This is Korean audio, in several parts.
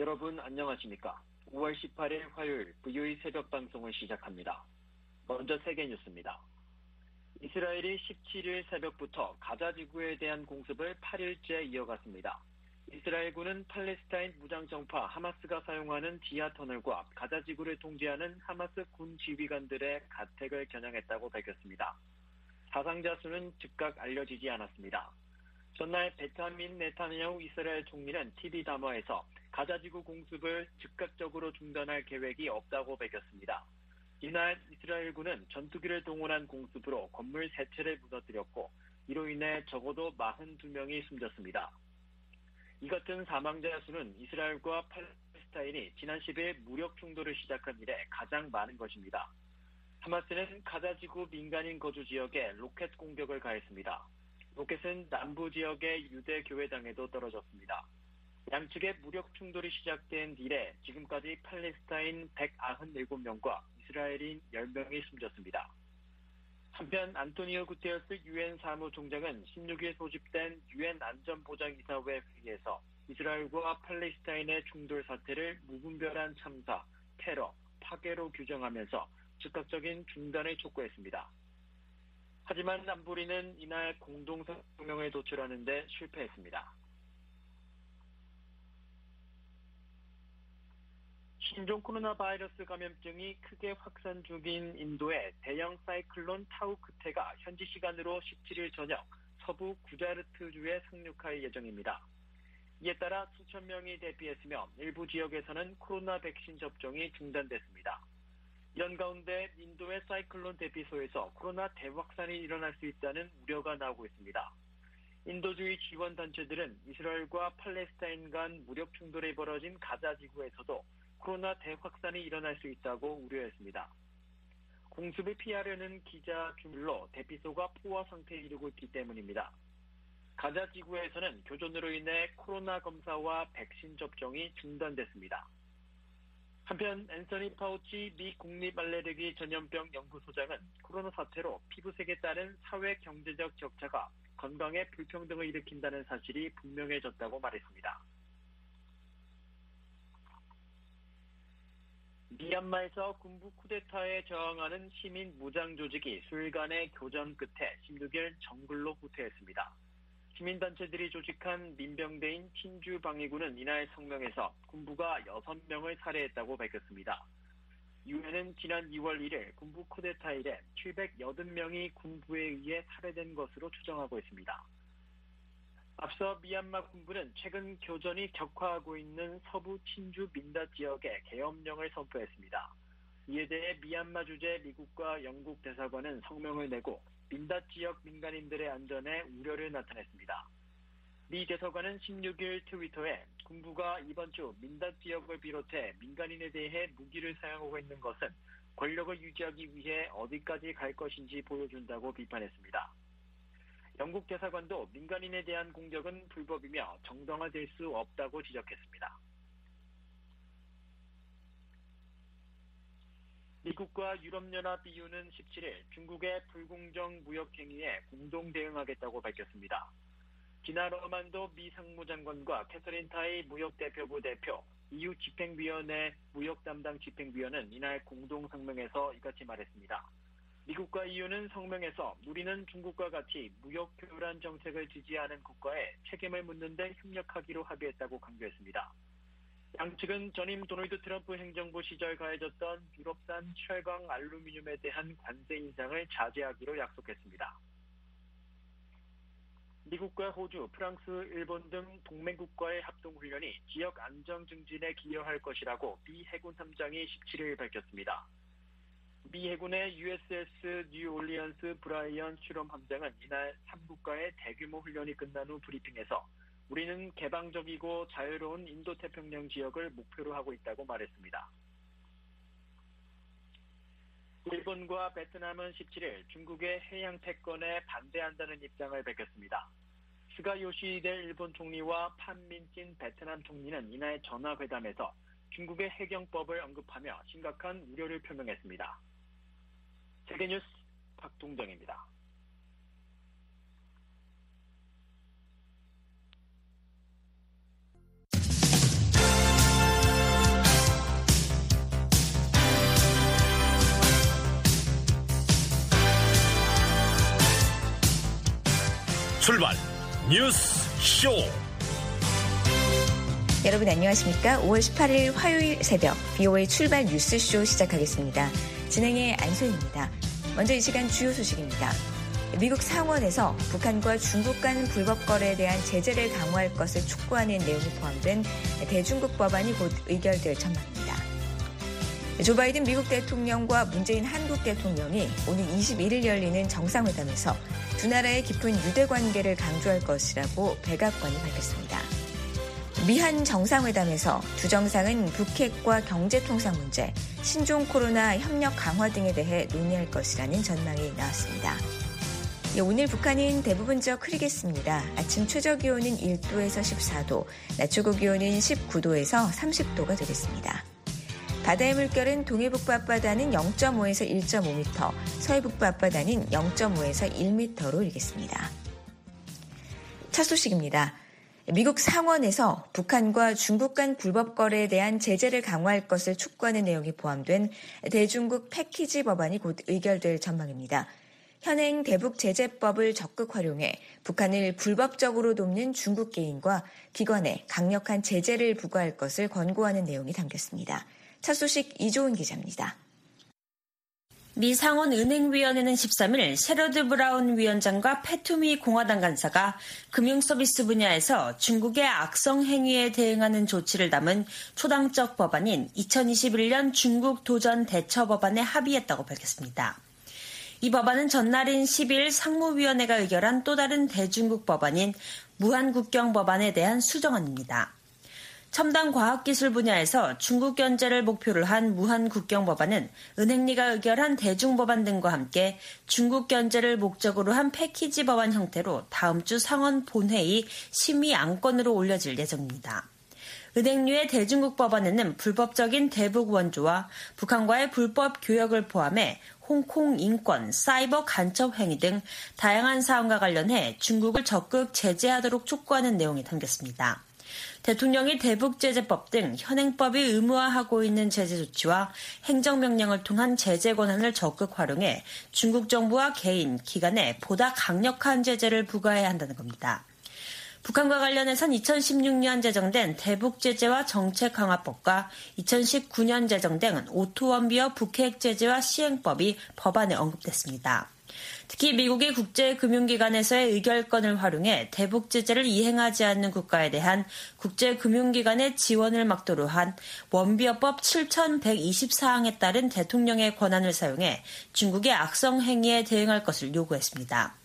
여러분 안녕하십니까? 5월 18일 화요일 VOE 새벽 방송을 시작합니다. 먼저 세계 뉴스입니다. 이스라엘이 17일 새벽부터 가자 지구에 대한 공습을 8일째 이어갔습니다. 이스라엘군은 팔레스타인 무장정파 하마스가 사용하는 지하 터널과 가자 지구를 통제하는 하마스 군 지휘관들의 가택을 겨냥했다고 밝혔습니다. 사상자 수는 즉각 알려지지 않았습니다. 전날 베냐민 네타냐후 이스라엘 총리는 TV 담화에서 가자지구 공습을 즉각적으로 중단할 계획이 없다고 밝혔습니다. 이날 이스라엘군은 전투기를 동원한 공습으로 건물 3채를 무너뜨렸고 이로 인해 적어도 42명이 숨졌습니다. 이 같은 사망자 수는 이스라엘과 팔레스타인이 지난 10일 무력 충돌을 시작한 이래 가장 많은 것입니다. 하마스는 가자지구 민간인 거주 지역에 로켓 공격을 가했습니다. 로켓은 남부 지역의 유대 교회당에도 떨어졌습니다. 양측의 무력 충돌이 시작된 이래 지금까지 팔레스타인 197명과 이스라엘인 10명이 숨졌습니다. 한편 안토니오 구테르스 유엔 사무총장은 16일 소집된 유엔 안전보장이사회 회의에서 이스라엘과 팔레스타인의 충돌 사태를 무분별한 참사, 테러, 파괴로 규정하면서 즉각적인 중단을 촉구했습니다. 하지만 안보리는 이날 공동성명을 도출하는 데 실패했습니다. 신종 코로나 바이러스 감염증이 크게 확산 중인 인도의 대형 사이클론 타우 크테가 현지 시간으로 17일 저녁 서부 구자르트주에 상륙할 예정입니다. 이에 따라 수천 명이 대피했으며 일부 지역에서는 코로나 백신 접종이 중단됐습니다. 이런 가운데 인도의 사이클론 대피소에서 코로나 대확산이 일어날 수 있다는 우려가 나오고 있습니다. 인도주의 지원단체들은 이스라엘과 팔레스타인 간 무력 충돌이 벌어진 가자 지구에서도 코로나 대확산이 일어날 수 있다고 우려했습니다. 공습을 피하려는 기자 주물로 대피소가 포화 상태에 이르고 있기 때문입니다. 가자 지구에서는 교전으로 인해 코로나 검사와 백신 접종이 중단됐습니다. 한편 앤서니 파우치 미 국립알레르기 전염병 연구소장은 코로나 사태로 피부색에 따른 사회 경제적 격차가 건강에 불평등을 일으킨다는 사실이 분명해졌다고 말했습니다. 미얀마에서 군부 쿠데타에 저항하는 시민 무장 조직이 수일간의 교전 끝에 16일 정글로 후퇴했습니다. 시민단체들이 조직한 민병대인 친주 방위군은 이날 성명에서 군부가 6명을 살해했다고 밝혔습니다. 유엔은 지난 2월 1일 군부 쿠데타 이래 780명이 군부에 의해 살해된 것으로 추정하고 있습니다. 앞서 미얀마 군부는 최근 교전이 격화하고 있는 서부 친주 민다 지역에 계엄령을 선포했습니다. 이에 대해 미얀마 주재 미국과 영국 대사관은 성명을 내고 민다 지역 민간인들의 안전에 우려를 나타냈습니다. 미 대사관은 16일 트위터에 군부가 이번 주 민다 지역을 비롯해 민간인에 대해 무기를 사용하고 있는 것은 권력을 유지하기 위해 어디까지 갈 것인지 보여준다고 비판했습니다. 영국 대사관도 민간인에 대한 공격은 불법이며 정당화될 수 없다고 지적했습니다. 미국과 유럽연합 EU는 17일 중국의 불공정 무역 행위에 공동 대응하겠다고 밝혔습니다. 디나 러만도 미 상무장관과 캐서린 타이 무역대표부 대표, EU 집행위원회 무역 담당 집행위원은 이날 공동 성명에서 이같이 말했습니다. 미국과 EU는 성명에서 우리는 중국과 같이 무역 교란 정책을 지지하는 국가에 책임을 묻는 데 협력하기로 합의했다고 강조했습니다. 양측은 전임 도널드 트럼프 행정부 시절 가해졌던 유럽산 철강 알루미늄에 대한 관세 인상을 자제하기로 약속했습니다. 미국과 호주, 프랑스, 일본 등 동맹국과의 합동훈련이 지역 안정 증진에 기여할 것이라고 미 해군 함장이 17일 밝혔습니다. 미 해군의 USS 뉴올리언스 브라이언 슈럼 함장은 이날 3국가의 대규모 훈련이 끝난 후 브리핑에서 우리는 개방적이고 자유로운 인도태평양 지역을 목표로 하고 있다고 말했습니다. 일본과 베트남은 17일 중국의 해양 패권에 반대한다는 입장을 밝혔습니다. 스가 요시히데 일본 총리와 판민진 베트남 총리는 이날 전화회담에서 중국의 해경법을 언급하며 심각한 우려를 표명했습니다. 세계뉴스 박동정입니다. 출발 뉴스 쇼. 여러분 안녕하십니까? 5월 18일 화요일 새벽 BOA 출발 뉴스 쇼 시작하겠습니다. 진행의 안소희입니다. 먼저 이 시간 주요 소식입니다. 미국 상원에서 북한과 중국 간 불법 거래에 대한 제재를 강화할 것을 촉구하는 내용이 포함된 대중국 법안이 곧 의결될 전망입니다. 조 바이든 미국 대통령과 문재인 한국 대통령이 오늘 21일 열리는 정상회담에서 두 나라의 깊은 유대 관계를 강조할 것이라고 백악관이 밝혔습니다. 미한 정상회담에서 두 정상은 북핵과 경제통상 문제, 신종 코로나 협력 강화 등에 대해 논의할 것이라는 전망이 나왔습니다. 오늘 북한은 대부분 지역 흐리겠습니다. 아침 최저기온은 1도에서 14도, 낮 최고기온은 19도에서 30도가 되겠습니다. 바다의 물결은 동해북부 앞바다는 0.5에서 1.5m, 서해북부 앞바다는 0.5에서 1m로 일겠습니다. 첫 소식입니다. 미국 상원에서 북한과 중국 간 불법 거래에 대한 제재를 강화할 것을 촉구하는 내용이 포함된 대중국 패키지 법안이 곧 의결될 전망입니다. 현행 대북제재법을 적극 활용해 북한을 불법적으로 돕는 중국 개인과 기관에 강력한 제재를 부과할 것을 권고하는 내용이 담겼습니다. 첫 소식 이조은 기자입니다. 미 상원은행위원회는 13일 셰러드 브라운 위원장과 패투미 공화당 간사가 금융서비스 분야에서 중국의 악성 행위에 대응하는 조치를 담은 초당적 법안인 2021년 중국 도전 대처 법안에 합의했다고 밝혔습니다. 이 법안은 전날인 12일 상무위원회가 의결한 또 다른 대중국 법안인 무한국경 법안에 대한 수정안입니다. 첨단 과학기술 분야에서 중국 견제를 목표로 한 무한국경 법안은 은행리가 의결한 대중법안 등과 함께 중국 견제를 목적으로 한 패키지 법안 형태로 다음 주 상원 본회의 심의 안건으로 올려질 예정입니다. 은행류의 대중국 법안에는 불법적인 대북 원조와 북한과의 불법 교역을 포함해 홍콩 인권, 사이버 간첩 행위 등 다양한 사안과 관련해 중국을 적극 제재하도록 촉구하는 내용이 담겼습니다. 대통령이 대북제재법 등 현행법이 의무화하고 있는 제재 조치와 행정명령을 통한 제재 권한을 적극 활용해 중국 정부와 개인, 기관에 보다 강력한 제재를 부과해야 한다는 겁니다. 북한과 관련해선 2016년 제정된 대북제재와 정책강화법과 2019년 제정된 오토원비어 북핵제재와 시행법이 법안에 언급됐습니다. 특히 미국이 국제금융기관에서의 의결권을 활용해 대북제재를 이행하지 않는 국가에 대한 국제금융기관의 지원을 막도로 한 원비어법 7120사항에 따른 대통령의 권한을 사용해 중국의 악성 행위에 대응할 것을 요구했습니다.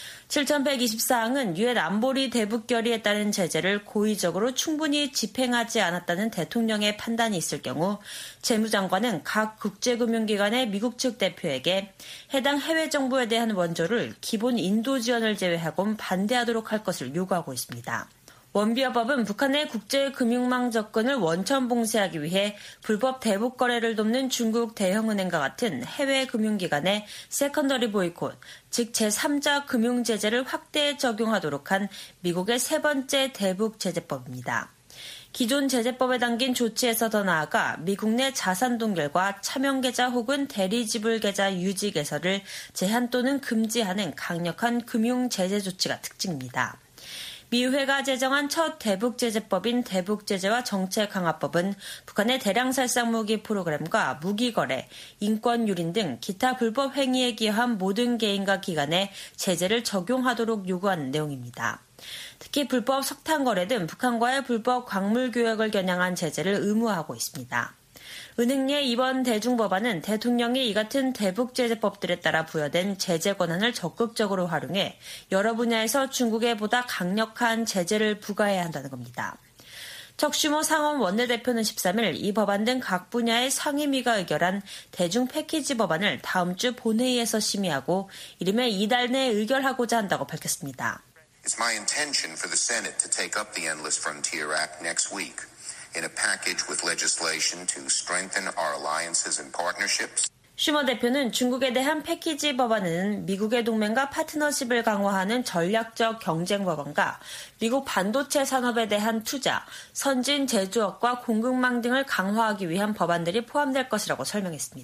7120사항은 유엔 안보리 대북 결의에 따른 제재를 고의적으로 충분히 집행하지 않았다는 대통령의 판단이 있을 경우 재무장관은 각 국제금융기관의 미국 측 대표에게 해당 해외 정부에 대한 원조를 기본 인도 지원을 제외하곤 반대하도록 할 것을 요구하고 있습니다. 원비어법은 북한의 국제금융망 접근을 원천 봉쇄하기 위해 불법 대북 거래를 돕는 중국 대형은행과 같은 해외 금융기관의 세컨더리 보이콧, 즉 제3자 금융제재를 확대 적용하도록 한 미국의 세 번째 대북제재법입니다. 기존 제재법에 담긴 조치에서 더 나아가 미국 내 자산 동결과 차명계좌 혹은 대리지불계좌 유지 개설을 제한 또는 금지하는 강력한 금융제재 조치가 특징입니다. 미 의회가 제정한 첫 대북제재법인 대북제재와 정책강화법은 북한의 대량살상 무기 프로그램과 무기거래, 인권유린 등 기타 불법 행위에 기여한 모든 개인과 기관에 제재를 적용하도록 요구하는 내용입니다. 특히 불법 석탄 거래 등 북한과의 불법 광물 교역을 겨냥한 제재를 의무화하고 있습니다. 은행리의 이번 대중법안은 대통령이 이 같은 대북제재법들에 따라 부여된 제재 권한을 적극적으로 활용해 여러 분야에서 중국에 보다 강력한 제재를 부과해야 한다는 겁니다. 척슈모 상원 원내대표는 13일 이 법안 등 각 분야의 상임위가 의결한 대중 패키지 법안을 다음 주 본회의에서 심의하고 이르면 이달 내에 의결하고자 한다고 밝혔습니다. It's my intention for the Senate to take up the Endless Frontier Act next week. in a package with legislation to strengthen our alliances and partnerships. 슈머 대표는 중국에 대한 패키지 법안은 미국의 동맹과 파트너십을 강화하는 전략적 경쟁 법안과 미국 반도체 산업에 대한 투자, 선진 제조업과 공급망 등을 강화하기 위한 법안들이 포함될 것이라고 설명했습니다.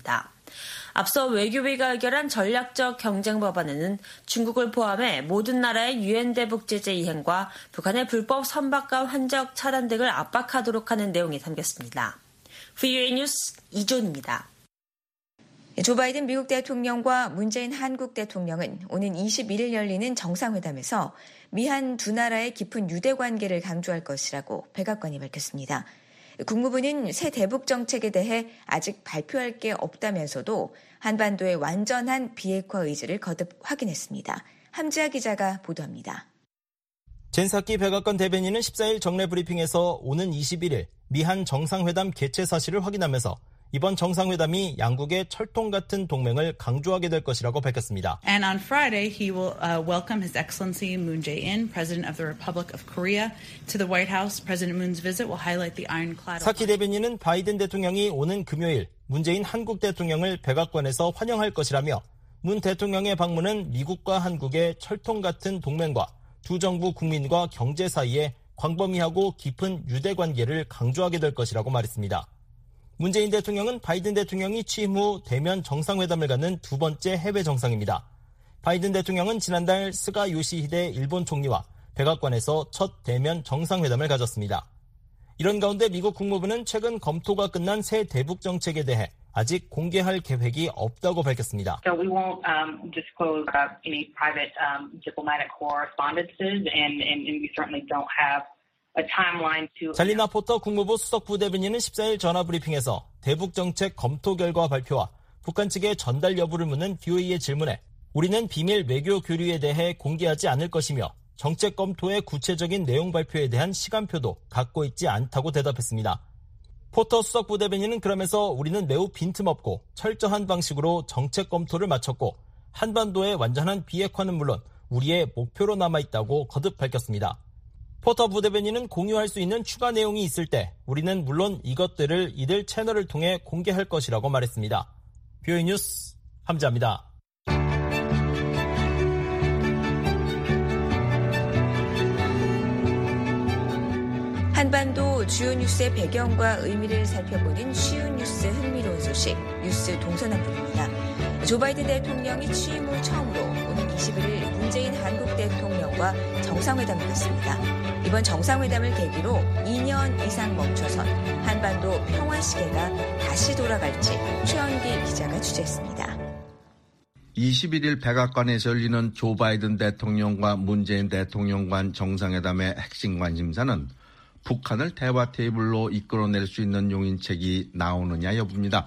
앞서 외교위가 의결한 전략적 경쟁 법안에는 중국을 포함해 모든 나라의 유엔 대북 제재 이행과 북한의 불법 선박과 환적 차단 등을 압박하도록 하는 내용이 담겼습니다. VOA 뉴스 이존입니다. 조 바이든 미국 대통령과 문재인 한국 대통령은 오는 21일 열리는 정상회담에서 미한 두 나라의 깊은 유대 관계를 강조할 것이라고 백악관이 밝혔습니다. 국무부는 새 대북 정책에 대해 아직 발표할 게 없다면서도 한반도의 완전한 비핵화 의지를 거듭 확인했습니다. 함지아 기자가 보도합니다. 젠사키 백악관 대변인은 14일 정례 브리핑에서 오는 21일 미한 정상회담 개최 사실을 확인하면서 이번 정상회담이 양국의 철통 같은 동맹을 강조하게 될 것이라고 밝혔습니다. And on Friday, he will welcome His Excellency Moon Jae-in, President of the Republic of Korea, to the White House. President Moon's visit will highlight the ironclad. 사키 대변인은 바이든 대통령이 오는 금요일 문재인 한국 대통령을 백악관에서 환영할 것이라며 문 대통령의 방문은 미국과 한국의 철통 같은 동맹과 두 정부 국민과 경제 사이에 광범위하고 깊은 유대 관계를 강조하게 될 것이라고 말했습니다. 문재인 대통령은 바이든 대통령이 취임 후 대면 정상회담을 갖는 두 번째 해외 정상입니다. 바이든 대통령은 지난달 스가 요시히데 일본 총리와 백악관에서 첫 대면 정상회담을 가졌습니다. 이런 가운데 미국 국무부는 최근 검토가 끝난 새 대북 정책에 대해 아직 공개할 계획이 없다고 밝혔습니다. So we won't disclose any private diplomatic correspondences, and we certainly don't have a timeline to. 잘리나 포터 국무부 수석 부대변인은 14일 전화 브리핑에서 대북 정책 검토 결과 발표와 북한 측의 전달 여부를 묻는 VOA의 질문에 우리는 비밀 외교 교류에 대해 공개하지 않을 것이며 정책 검토의 구체적인 내용 발표에 대한 시간표도 갖고 있지 않다고 대답했습니다. 포터 수석 부대변인은 그러면서 우리는 매우 빈틈없고 철저한 방식으로 정책 검토를 마쳤고 한반도의 완전한 비핵화는 물론 우리의 목표로 남아있다고 거듭 밝혔습니다. 포터 부대변인은 공유할 수 있는 추가 내용이 있을 때 우리는 물론 이것들을 이들 채널을 통해 공개할 것이라고 말했습니다. VOA 뉴스 함지아입니다. 한반도 주요 뉴스의 배경과 의미를 살펴보는 쉬운 뉴스 흥미로운 소식, 뉴스 동서남북입니다. 조 바이든 대통령이 취임 후 처음으로 오는 21일 문재인 한국 대통령과 정상회담을 갖습니다. 이번 정상회담을 계기로 2년 이상 멈춰선 한반도 평화 시계가 다시 돌아갈지 최원기 기자가 취재했습니다. 21일 백악관에서 열리는 조 바이든 대통령과 문재인 대통령 간 정상회담의 핵심 관심사는 북한을 대화 테이블로 이끌어낼 수 있는 용인책이 나오느냐 여부입니다.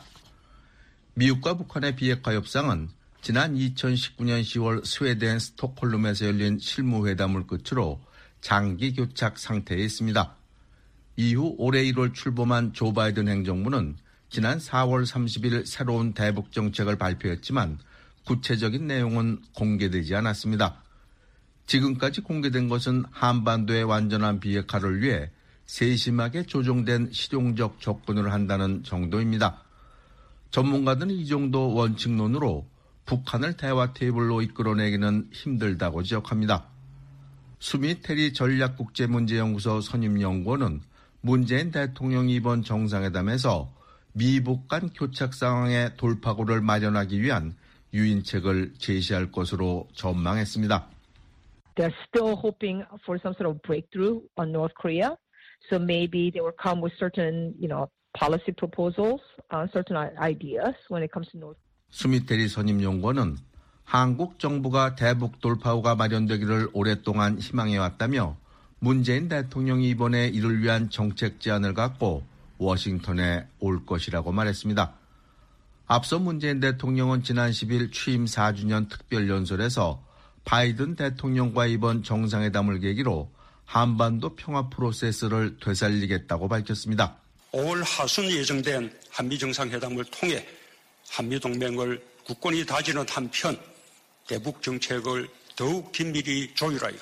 미국과 북한의 비핵화 협상은 지난 2019년 10월 스웨덴 스톡홀름에서 열린 실무회담을 끝으로 장기 교착 상태에 있습니다. 이후 올해 1월 출범한 조 바이든 행정부는 지난 4월 30일 새로운 대북 정책을 발표했지만 구체적인 내용은 공개되지 않았습니다. 지금까지 공개된 것은 한반도의 완전한 비핵화를 위해 세심하게 조정된 실용적 접근을 한다는 정도입니다. 전문가들은 이 정도 원칙론으로 북한을 대화 테이블로 이끌어내기는 힘들다고 지적합니다. 수미 테리 전략국제문제연구소 선임연구원은 문재인 대통령이 이번 정상회담에서 미북 간 교착 상황의 돌파구를 마련하기 위한 유인책을 제시할 것으로 전망했습니다. They're still hoping for some sort of breakthrough on North Korea. So maybe they will come with certain, policy proposals, certain ideas when it comes to North. 수미테리 선임연구원은 한국 정부가 대북 돌파구가 마련되기를 오랫동안 희망해왔다며 문재인 대통령이 이번에 이를 위한 정책 제안을 갖고 워싱턴에 올 것이라고 말했습니다. 앞서 문재인 대통령은 지난 10일 취임 4주년 특별연설에서 바이든 대통령과 이번 정상회담을 계기로 한반도 평화 프로세스를 되살리겠다고 밝혔습니다. 5월 하순 예정된 한미정상회담을 통해 한미동맹을 굳건히 다지는 한편 대북 정책을 더욱 긴밀히 조율하여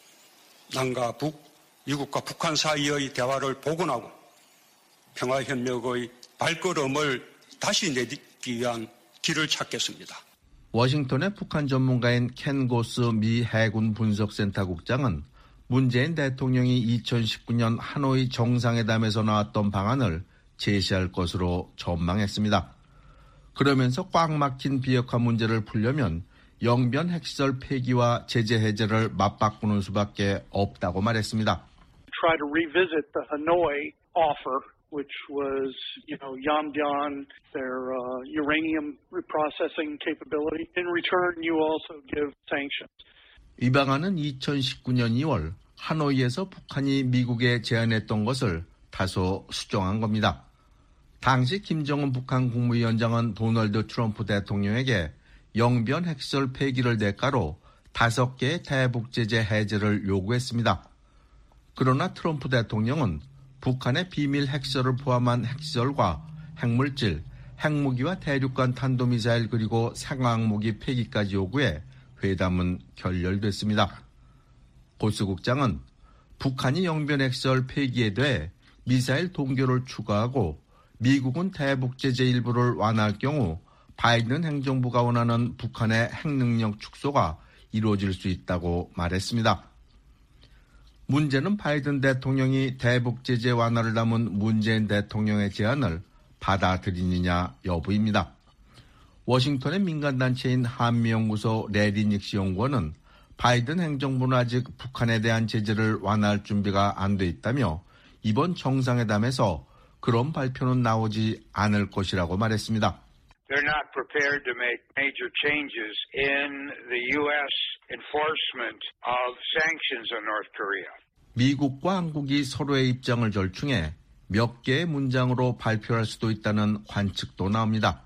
남과 북, 미국과 북한 사이의 대화를 복원하고 평화협력의 발걸음을 다시 내딛기 위한 길을 찾겠습니다. 워싱턴의 북한 전문가인 켄 고스 미 해군 분석센터 국장은 문재인 대통령이 2019년 하노이 정상회담에서 나왔던 방안을 제시할 것으로 전망했습니다. 그러면서 꽉 막힌 비핵화 문제를 풀려면 영변 핵시설 폐기와 제재 해제를 맞바꾸는 수밖에 없다고 말했습니다. Try to revisit the Hanoi offer, which was, Yongbyon, their uranium reprocessing capability. In return, you also give sanctions. 이 방안은 2019년 2월 하노이에서 북한이 미국에 제안했던 것을 다소 수정한 겁니다. 당시 김정은 북한 국무위원장은 도널드 트럼프 대통령에게 영변 핵시설 폐기를 대가로 5개의 대북 제재 해제를 요구했습니다. 그러나 트럼프 대통령은 북한의 비밀 핵시설을 포함한 핵시설과 핵물질, 핵무기와 대륙간 탄도미사일 그리고 생화학무기 폐기까지 요구해 회담은 결렬됐습니다. 고스 국장은 북한이 영변 핵시설 폐기에 대해 미사일 동결을 추가하고 미국은 대북 제재 일부를 완화할 경우 바이든 행정부가 원하는 북한의 핵능력 축소가 이루어질 수 있다고 말했습니다. 문제는 바이든 대통령이 대북 제재 완화를 담은 문재인 대통령의 제안을 받아들이느냐 여부입니다. 워싱턴의 민간단체인 한미연구소 레리 닉시 연구원은 바이든 행정부는 아직 북한에 대한 제재를 완화할 준비가 안 돼 있다며 이번 정상회담에서 그런 발표는 나오지 않을 것이라고 말했습니다. They're not prepared to make major changes in the U.S. enforcement of sanctions on North Korea. 미국과 한국이 서로의 입장을 절충해 몇 개의 문장으로 발표할 수도 있다는 관측도 나옵니다.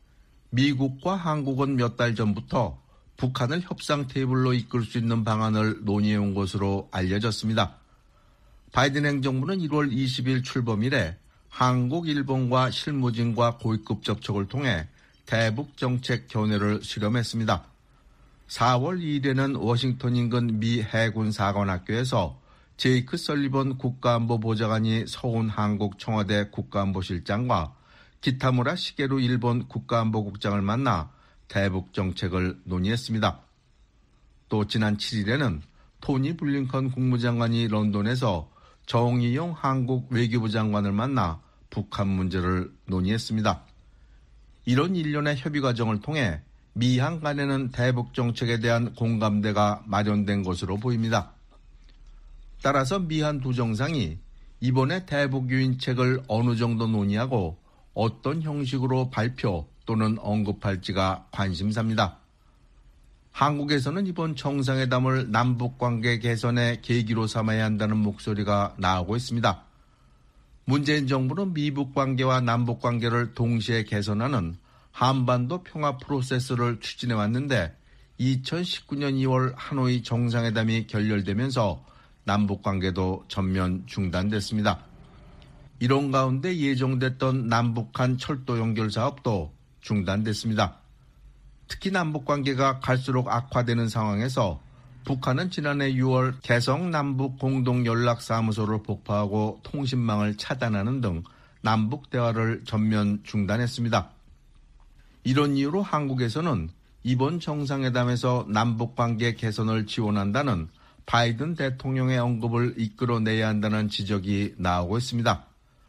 미국과 한국은 몇 달 전부터 북한을 협상 테이블로 이끌 수 있는 방안을 논의해온 것으로 알려졌습니다. 바이든 행정부는 1월 20일 출범일에 한국, 일본과 실무진과 고위급 접촉을 통해 대북 정책 견해를 실험했습니다. 4월 2일에는 워싱턴 인근 미 해군 사관학교에서 제이크 설리번 국가안보보좌관이 서훈 한국 청와대 국가안보실장과 기타무라 시게루 일본 국가안보국장을 만나 대북 정책을 논의했습니다. 또 지난 7일에는 토니 블링컨 국무장관이 런던에서 정의용 한국 외교부 장관을 만나 북한 문제를 논의했습니다. 이런 일련의 협의 과정을 통해 미한 간에는 대북 정책에 대한 공감대가 마련된 것으로 보입니다. 따라서 미한 두 정상이 이번에 대북 유인책을 어느 정도 논의하고 어떤 형식으로 발표 또는 언급할지가 관심사입니다. 한국에서는 이번 정상회담을 남북관계 개선의 계기로 삼아야 한다는 목소리가 나오고 있습니다. 문재인 정부는 미북 관계와 남북 관계를 동시에 개선하는 한반도 평화 프로세스를 추진해왔는데 2019년 2월 하노이 정상회담이 결렬되면서 남북 관계도 전면 중단됐습니다. 이런 가운데 예정됐던 남북한 철도 연결 사업도 중단됐습니다. 특히 남북관계가 갈수록 악화되는 상황에서 북한은 지난해 6월 개성 남북 공동연락사무소를 폭파하고 통신망을 차단하는 등 남북 대화를 전면 중단했습니다. 이런 이유로 한국에서는 이번 정상회담에서 남북관계 개선을 지원한다는 바이든 대통령의 언급을 이끌어내야 한다는 지적이 나오고 있습니다.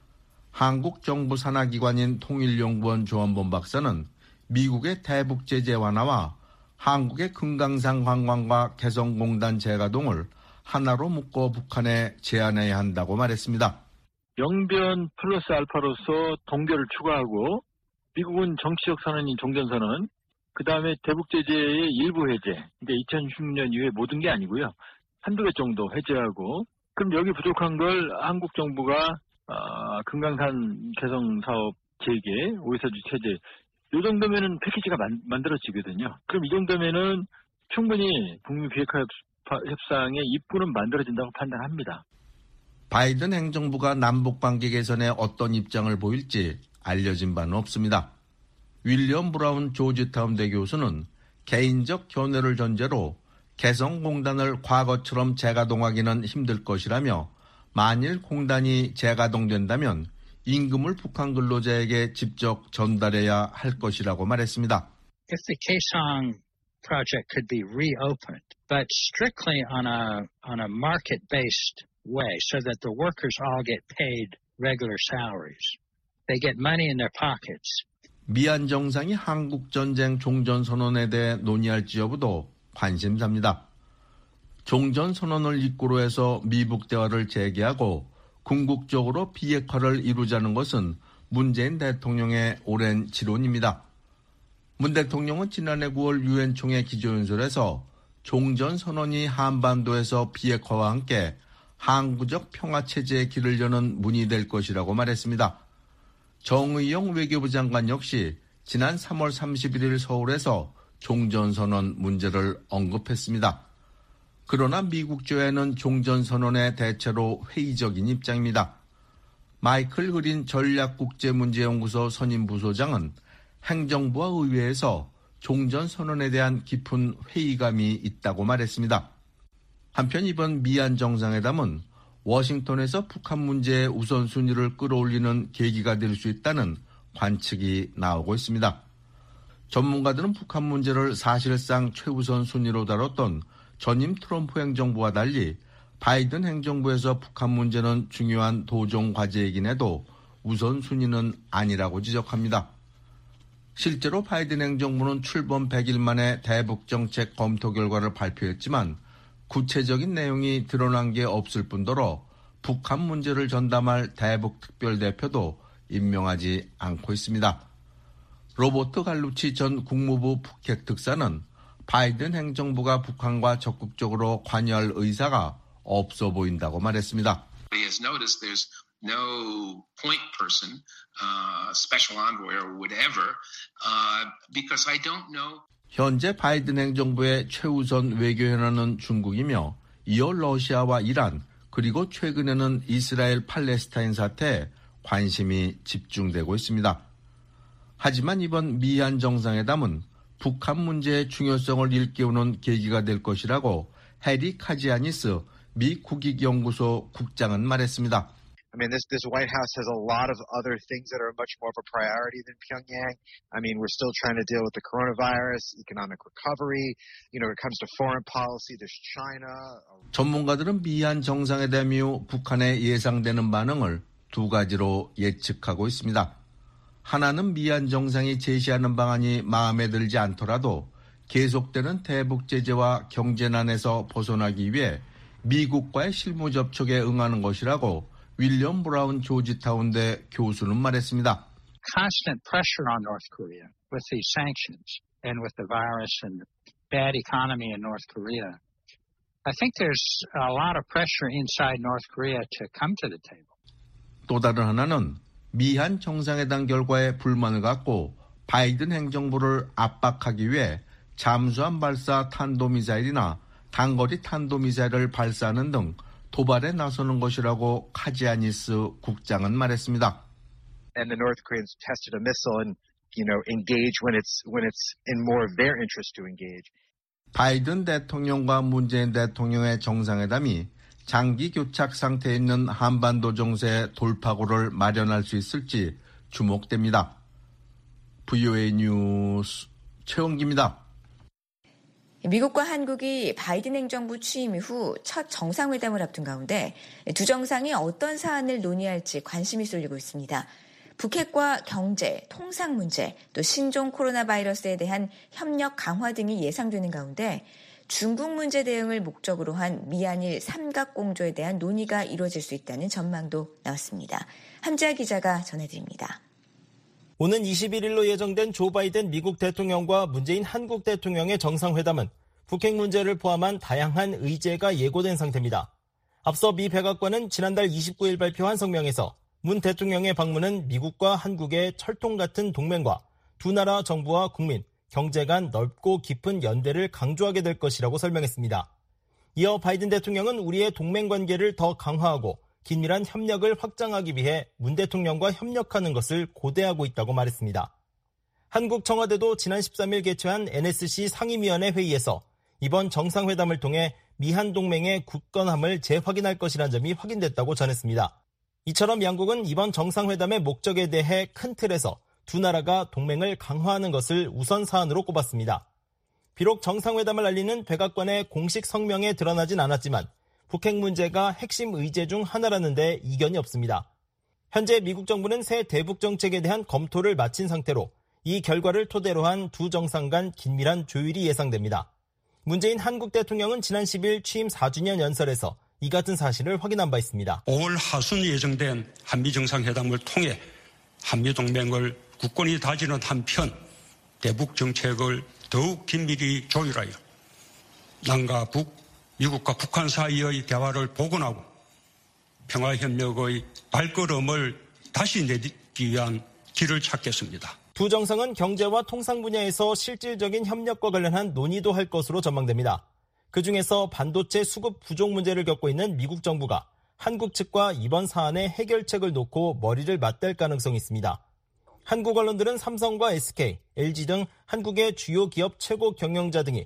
한국 정부 산하기관인 통일연구원 조한범 박사는 미국의 대북 제재 완화와 한국의 금강산 관광과 개성공단 재가동을 하나로 묶어 북한에 제안해야 한다고 말했습니다. 영변 플러스 알파로서 동결을 추가하고 미국은 정치적 선언인 종전선언, 그 다음에 대북 제재의 일부 해제, 그러니까 2016년 이후에 모든 게 아니고요. 한두 개 정도 해제하고, 그럼 여기 부족한 걸 한국 정부가 금강산 개성 사업 재개, 오해사주 체제, 이 정도면은 패키지가 만들어지거든요. 그럼 이 정도면은 충분히 북미 비핵화 협상의 입구는 만들어진다고 판단합니다. 바이든 행정부가 남북관계 개선에 어떤 입장을 보일지 알려진 바는 없습니다. 윌리엄 브라운 조지타운대 교수는 개인적 견해를 전제로 개성공단을 과거처럼 재가동하기는 힘들 것이라며 만일 공단이 재가동된다면 임금을 북한 근로자에게 직접 전달해야 할 것이라고 말했습니다. If the Kaesong project could be reopened, but strictly on a market-based way so that the workers all get paid regular salaries. They get money in their pockets. 미한 정상이 한국전쟁 종전선언에 대해 논의할지 여부도 관심사입니다. 종전선언을 이끌어 해서 미북 대화를 재개하고 궁극적으로 비핵화를 이루자는 것은 문재인 대통령의 오랜 지론입니다. 문 대통령은 지난해 9월 유엔 총회 기조연설에서 종전선언이 한반도에서 비핵화와 함께 항구적 평화체제의 길을 여는 문이 될 것이라고 말했습니다. 정의용 외교부 장관 역시 지난 3월 31일 서울에서 종전선언 문제를 언급했습니다. 그러나 미국 조야는 종전선언에 대체로 회의적인 입장입니다. 마이클 그린 전략국제문제연구소 선임부소장은 행정부와 의회에서 종전선언에 대한 깊은 회의감이 있다고 말했습니다. 한편 이번 미한 정상회담은 워싱턴에서 북한 문제의 우선순위를 끌어올리는 계기가 될 수 있다는 관측이 나오고 있습니다. 전문가들은 북한 문제를 사실상 최우선 순위로 다뤘던 전임 트럼프 행정부와 달리 바이든 행정부에서 북한 문제는 중요한 도종 과제이긴 해도 우선순위는 아니라고 지적합니다. 실제로 바이든 행정부는 출범 100일 만에 대북 정책 검토 결과를 발표했지만 구체적인 내용이 드러난 게 없을 뿐더러 북한 문제를 전담할 대북 특별대표도 임명하지 않고 있습니다. 로버트 갈루치 전 국무부 푸켓 특사는 바이든 행정부가 북한과 적극적으로 관여할 의사가 없어 보인다고 말했습니다. No point person, special envoy or whatever, because I don't know. 현재 바이든 행정부의 최우선 외교 현안은 중국이며 이어 러시아와 이란 그리고 최근에는 이스라엘 팔레스타인 사태에 관심이 집중되고 있습니다. 하지만 이번 미한 정상회담은 북한 문제의 중요성을 일깨우는 계기가 될 것이라고 해리 카지아니스 미 국익연구소 국장은 말했습니다. I mean, this White House has a lot of other things that are much more of a priority than Pyongyang. I mean, we're still trying to deal with the coronavirus, economic recovery. You know, when it comes to foreign policy, there's China. 전문가들은 미한 정상회담 이후 북한의 예상되는 반응을 두 가지로 예측하고 있습니다. 하나는 미한 정상이 제시하는 방안이 마음에 들지 않더라도 계속되는 대북 제재와 경제난에서 벗어나기 위해 미국과의 실무 접촉에 응하는 것이라고 윌리엄 브라운 조지타운대 교수는 말했습니다. Constant pressure on North Korea with these sanctions and with the virus and bad economy in North Korea. I think there's a lot of pressure inside North Korea to come to the table. 또 다른 하나는 미한 정상회담 결과에 불만을 갖고 바이든 행정부를 압박하기 위해 잠수함 발사 탄도미사일이나 단거리 탄도미사일을 발사하는 등 도발에 나서는 것이라고 카지아니스 국장은 말했습니다. And the North Koreans tested a missile and, you know, engage when it's in more of their interest to engage. 바이든 대통령과 문재인 대통령의 정상회담이 장기 교착 상태에 있는 한반도 정세의 돌파구를 마련할 수 있을지 주목됩니다. VOA 뉴스 최원기입니다. 미국과 한국이 바이든 행정부 취임 이후 첫 정상회담을 앞둔 가운데 두 정상이 어떤 사안을 논의할지 관심이 쏠리고 있습니다. 북핵과 경제, 통상 문제, 또 신종 코로나 바이러스에 대한 협력 강화 등이 예상되는 가운데 중국 문제 대응을 목적으로 한 미한일 삼각공조에 대한 논의가 이루어질 수 있다는 전망도 나왔습니다. 함지아 기자가 전해드립니다. 오는 21일로 예정된 조 바이든 미국 대통령과 문재인 한국 대통령의 정상회담은 북핵 문제를 포함한 다양한 의제가 예고된 상태입니다. 앞서 미 백악관은 지난달 29일 발표한 성명에서 문 대통령의 방문은 미국과 한국의 철통 같은 동맹과 두 나라 정부와 국민, 경제 간 넓고 깊은 연대를 강조하게 될 것이라고 설명했습니다. 이어 바이든 대통령은 우리의 동맹 관계를 더 강화하고 긴밀한 협력을 확장하기 위해 문 대통령과 협력하는 것을 고대하고 있다고 말했습니다. 한국 청와대도 지난 13일 개최한 NSC 상임위원회 회의에서 이번 정상회담을 통해 미한 동맹의 굳건함을 재확인할 것이라는 점이 확인됐다고 전했습니다. 이처럼 양국은 이번 정상회담의 목적에 대해 큰 틀에서 두 나라가 동맹을 강화하는 것을 우선 사안으로 꼽았습니다. 비록 정상회담을 알리는 백악관의 공식 성명에 드러나진 않았지만 북핵 문제가 핵심 의제 중 하나라는 데 이견이 없습니다. 현재 미국 정부는 새 대북 정책에 대한 검토를 마친 상태로 이 결과를 토대로 한 두 정상 간 긴밀한 조율이 예상됩니다. 문재인 한국 대통령은 지난 10일 취임 4주년 연설에서 이 같은 사실을 확인한 바 있습니다. 5월 하순 예정된 한미정상회담을 통해 한미동맹을 굳건히 다지는 한편 대북 정책을 더욱 긴밀히 조율하여 남과 북, 미국과 북한 사이의 대화를 복원하고 평화협력의 발걸음을 다시 내딛기 위한 길을 찾겠습니다. 두 정상은 경제와 통상 분야에서 실질적인 협력과 관련한 논의도 할 것으로 전망됩니다. 그중에서 반도체 수급 부족 문제를 겪고 있는 미국 정부가 한국 측과 이번 사안의 해결책을 놓고 머리를 맞댈 가능성이 있습니다. 한국 언론들은 삼성과 SK, LG 등 한국의 주요 기업 최고 경영자 등이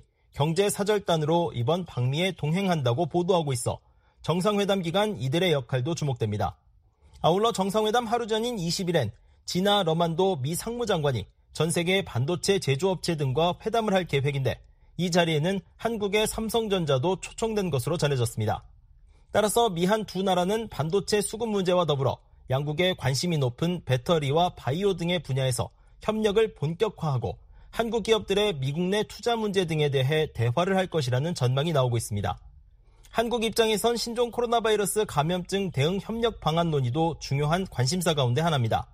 경제사절단으로 이번 방미에 동행한다고 보도하고 있어 정상회담 기간 이들의 역할도 주목됩니다. 아울러 정상회담 하루 전인 20일엔 지나 러만도 미 상무장관이 전 세계 반도체 제조업체 등과 회담을 할 계획인데 이 자리에는 한국의 삼성전자도 초청된 것으로 전해졌습니다. 따라서 미한 두 나라는 반도체 수급 문제와 더불어 양국의 관심이 높은 배터리와 바이오 등의 분야에서 협력을 본격화하고 한국 기업들의 미국 내 투자 문제 등에 대해 대화를 할 것이라는 전망이 나오고 있습니다. 한국 입장에선 신종 코로나 바이러스 감염증 대응 협력 방안 논의도 중요한 관심사 가운데 하나입니다.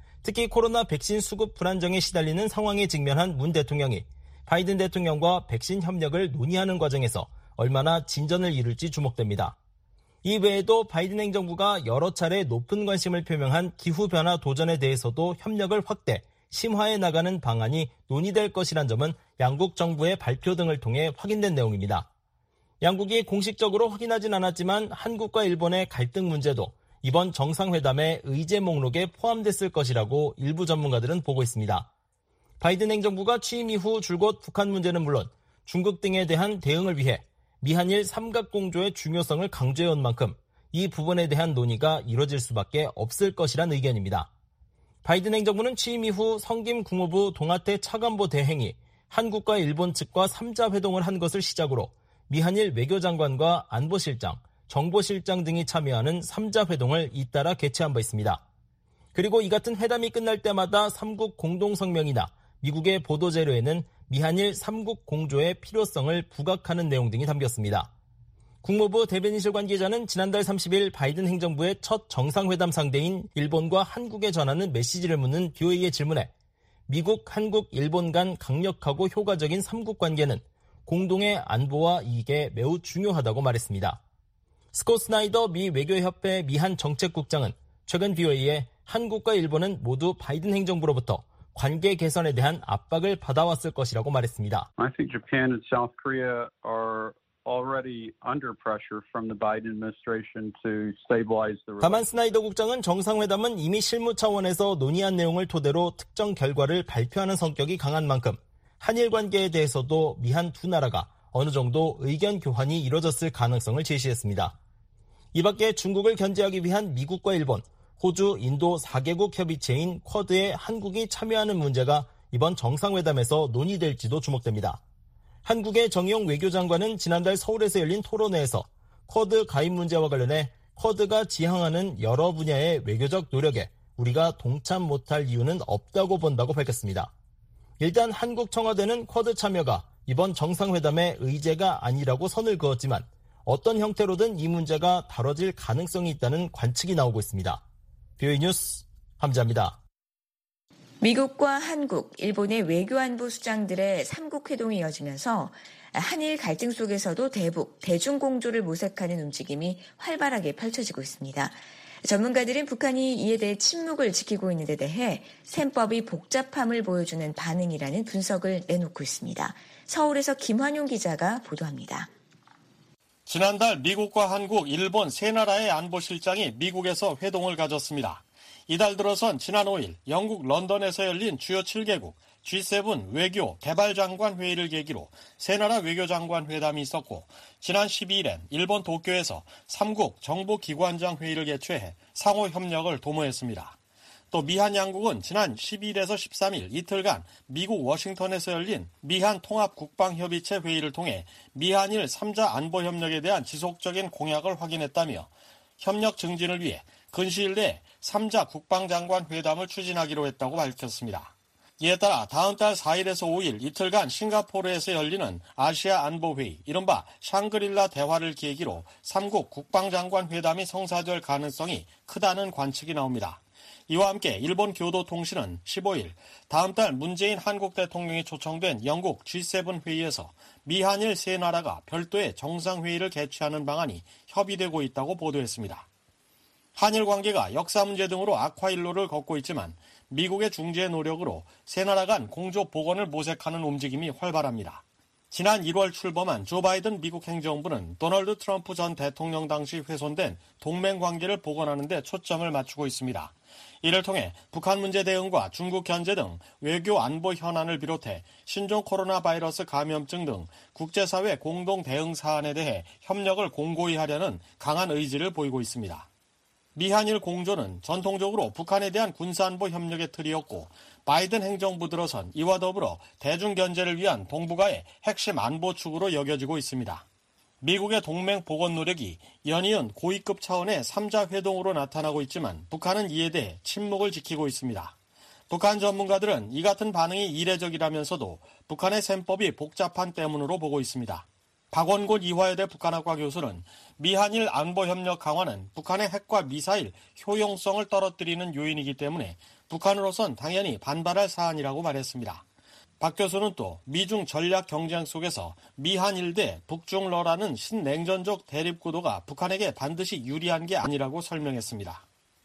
특히 코로나 백신 수급 불안정에 시달리는 상황에 직면한 문 대통령이 바이든 대통령과 백신 협력을 논의하는 과정에서 얼마나 진전을 이룰지 주목됩니다. 이 외에도 바이든 행정부가 여러 차례 높은 관심을 표명한 기후변화 도전에 대해서도 협력을 확대, 심화해 나가는 방안이 논의될 것이란 점은 양국 정부의 발표 등을 통해 확인된 내용입니다. 양국이 공식적으로 확인하진 않았지만 한국과 일본의 갈등 문제도 이번 정상회담의 의제 목록에 포함됐을 것이라고 일부 전문가들은 보고 있습니다. 바이든 행정부가 취임 이후 줄곧 북한 문제는 물론 중국 등에 대한 대응을 위해 미한일 삼각공조의 중요성을 강조해온 만큼 이 부분에 대한 논의가 이뤄질 수밖에 없을 것이란 의견입니다. 바이든 행정부는 취임 이후 성김 국무부 동아태 차관보 대행이 한국과 일본 측과 3자 회동을 한 것을 시작으로 미한일 외교장관과 안보실장, 정보실장 등이 참여하는 3자 회동을 잇따라 개최한 바 있습니다. 그리고 이 같은 회담이 끝날 때마다 3국 공동성명이나 미국의 보도자료에는 미한일 3국 공조의 필요성을 부각하는 내용 등이 담겼습니다. 국무부 대변인실 관계자는 지난달 30일 바이든 행정부의 첫 정상회담 상대인 일본과 한국에 전하는 메시지를 묻는 BOA의 질문에 미국, 한국, 일본 간 강력하고 효과적인 3국 관계는 공동의 안보와 이익에 매우 중요하다고 말했습니다. 스콧 스나이더 미 외교협회 미한 정책국장은 최근 BOA에 한국과 일본은 모두 바이든 행정부로부터 관계 개선에 대한 압박을 받아왔을 것이라고 말했습니다. I think Japan and South Korea are already under pressure from the Biden administration to stabilize the relationship. 다만 스나이더 국장은 정상회담은 이미 실무 차원에서 논의한 내용을 토대로 특정 결과를 발표하는 성격이 강한 만큼 한일 관계에 대해서도 미한 두 나라가 어느 정도 의견 교환이 이뤄졌을 가능성을 제시했습니다. 이 밖에 중국을 견제하기 위한 미국과 일본, 호주, 인도 4개국 협의체인 쿼드에 한국이 참여하는 문제가 이번 정상회담에서 논의될지도 주목됩니다. 한국의 정의용 외교장관은 지난달 서울에서 열린 토론회에서 쿼드 가입 문제와 관련해 쿼드가 지향하는 여러 분야의 외교적 노력에 우리가 동참 못할 이유는 없다고 본다고 밝혔습니다. 일단 한국 청와대는 쿼드 참여가 이번 정상회담의 의제가 아니라고 선을 그었지만 어떤 형태로든 이 문제가 다뤄질 가능성이 있다는 관측이 나오고 있습니다. BOA 뉴스 함지아입니다. 미국과 한국, 일본의 외교안보 수장들의 3국 회동이 이어지면서 한일 갈등 속에서도 대북, 대중공조를 모색하는 움직임이 활발하게 펼쳐지고 있습니다. 전문가들은 북한이 이에 대해 침묵을 지키고 있는 데 대해 셈법이 복잡함을 보여주는 반응이라는 분석을 내놓고 있습니다. 서울에서 김환용 기자가 보도합니다. 지난달 미국과 한국, 일본 세 나라의 안보실장이 미국에서 회동을 가졌습니다. 이달 들어선 지난 5일 영국 런던에서 열린 주요 7개국 G7 외교 개발장관 회의를 계기로 세 나라 외교장관 회담이 있었고 지난 12일엔 일본 도쿄에서 3국 정보기관장 회의를 개최해 상호 협력을 도모했습니다. 또 미한 양국은 지난 12일에서 13일 이틀간 미국 워싱턴에서 열린 미한 통합국방협의체 회의를 통해 미한일 3자 안보협력에 대한 지속적인 공약을 확인했다며 협력 증진을 위해 근시일 내에 3자 국방장관 회담을 추진하기로 했다고 밝혔습니다. 이에 따라 다음 달 4일에서 5일 이틀간 싱가포르에서 열리는 아시아 안보회의, 이른바 샹그릴라 대화를 계기로 3국 국방장관 회담이 성사될 가능성이 크다는 관측이 나옵니다. 이와 함께 일본 교도통신은 15일 다음 달 문재인 한국 대통령이 초청된 영국 G7 회의에서 미한일 세 나라가 별도의 정상회의를 개최하는 방안이 협의되고 있다고 보도했습니다. 한일 관계가 역사 문제 등으로 악화일로를 걷고 있지만 미국의 중재 노력으로 세 나라 간 공조 복원을 모색하는 움직임이 활발합니다. 지난 1월 출범한 조 바이든 미국 행정부는 도널드 트럼프 전 대통령 당시 훼손된 동맹 관계를 복원하는 데 초점을 맞추고 있습니다. 이를 통해 북한 문제 대응과 중국 견제 등 외교 안보 현안을 비롯해 신종 코로나 바이러스 감염증 등 국제사회 공동 대응 사안에 대해 협력을 공고히 하려는 강한 의지를 보이고 있습니다. 미한일 공조는 전통적으로 북한에 대한 군사안보 협력의 틀이었고 바이든 행정부 들어선 이와 더불어 대중 견제를 위한 동북아의 핵심 안보축으로 여겨지고 있습니다. 미국의 동맹 복원 노력이 연이은 고위급 차원의 3자 회동으로 나타나고 있지만 북한은 이에 대해 침묵을 지키고 있습니다. 북한 전문가들은 이 같은 반응이 이례적이라면서도 북한의 셈법이 복잡한 때문으로 보고 있습니다. 박원곤 이화여대 북한학과 교수는 미한일 안보협력 강화는 북한의 핵과 미사일 효용성을 떨어뜨리는 요인이기 때문에 북한으로선 당연히 반발할 사안이라고 말했습니다. 박 교수는 또 미중 전략 경쟁 속에서 미한일 대 북중러라는 신냉전적 대립구도가 북한에게 반드시 유리한 게 아니라고 설명했습니다.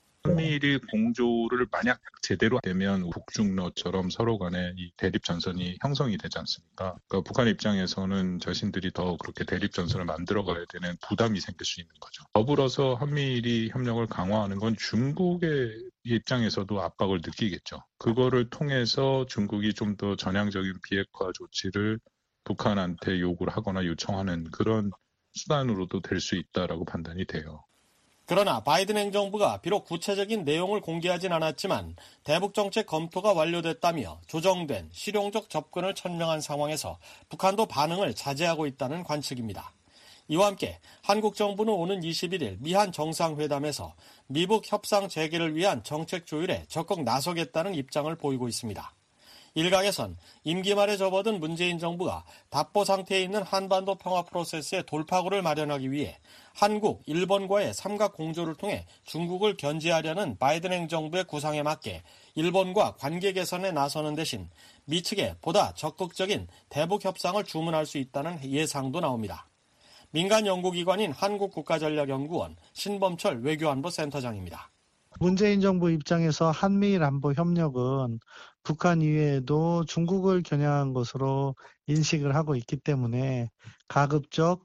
한미일 공조를 만약 제대로 되면 북중러처럼 서로 간에 이 대립 전선이 형성이 되지 않습니까? 그러니까 북한의 입장에서는 자신들이 더 그렇게 대립 전선을 만들어가야 되는 부담이 생길 수 있는 거죠. 더불어서 한미일이 협력을 강화하는 건 중국의 입장에서도 압박을 느끼겠죠. 그거를 통해서 중국이 좀 더 전향적인 비핵화 조치를 북한한테 요구를 하거나 요청하는 그런 수단으로도 될 수 있다라고 판단이 돼요. 그러나 바이든 행정부가 비록 구체적인 내용을 공개하진 않았지만 대북 정책 검토가 완료됐다며 조정된 실용적 접근을 천명한 상황에서 북한도 반응을 자제하고 있다는 관측입니다. 이와 함께 한국 정부는 오는 21일 미한 정상회담에서 미북 협상 재개를 위한 정책 조율에 적극 나서겠다는 입장을 보이고 있습니다. 일각에선 임기 말에 접어든 문재인 정부가 답보 상태에 있는 한반도 평화 프로세스의 돌파구를 마련하기 위해 한국, 일본과의 삼각 공조를 통해 중국을 견제하려는 바이든 행정부의 구상에 맞게 일본과 관계 개선에 나서는 대신 미 측에 보다 적극적인 대북 협상을 주문할 수 있다는 예상도 나옵니다. 민간 연구기관인 한국국가전략연구원 신범철 외교안보센터장입니다. 문재인 정부 입장에서 한미일 안보 협력은 북한 이외에도 중국을 겨냥한 것으로 인식을 하고 있기 때문에 가급적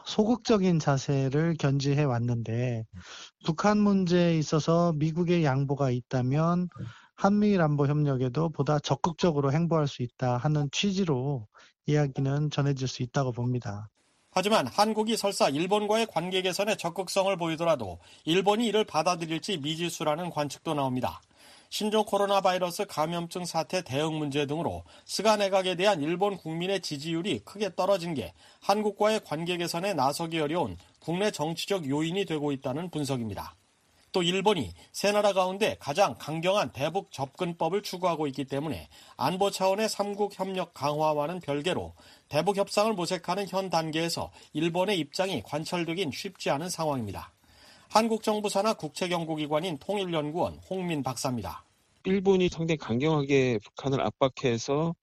소극적인 자세를 견지해 왔는데 북한 문제에 있어서 미국의 양보가 있다면 한미일 안보 협력에도 보다 적극적으로 행보할 수 있다 하는 취지로 이야기는 전해질 수 있다고 봅니다. 하지만 한국이 설사 일본과의 관계 개선에 적극성을 보이더라도 일본이 이를 받아들일지 미지수라는 관측도 나옵니다. 신종 코로나 바이러스 감염증 사태 대응 문제 등으로 스가 내각에 대한 일본 국민의 지지율이 크게 떨어진 게 한국과의 관계 개선에 나서기 어려운 국내 정치적 요인이 되고 있다는 분석입니다. 또 일본이 세 나라 가운데 가장 강경한 대북 접근법을 추구하고 있기 때문에 안보 차원의 3국 협력 강화와는 별개로 대북 협상을 모색하는 현 단계에서 일본의 입장이 관철되긴 쉽지 않은 상황입니다. 한국 정부 산하 국책연구기관인 통일연구원 홍민 박사입니다. 일본이 상당히 강경하게 북한을 압박해서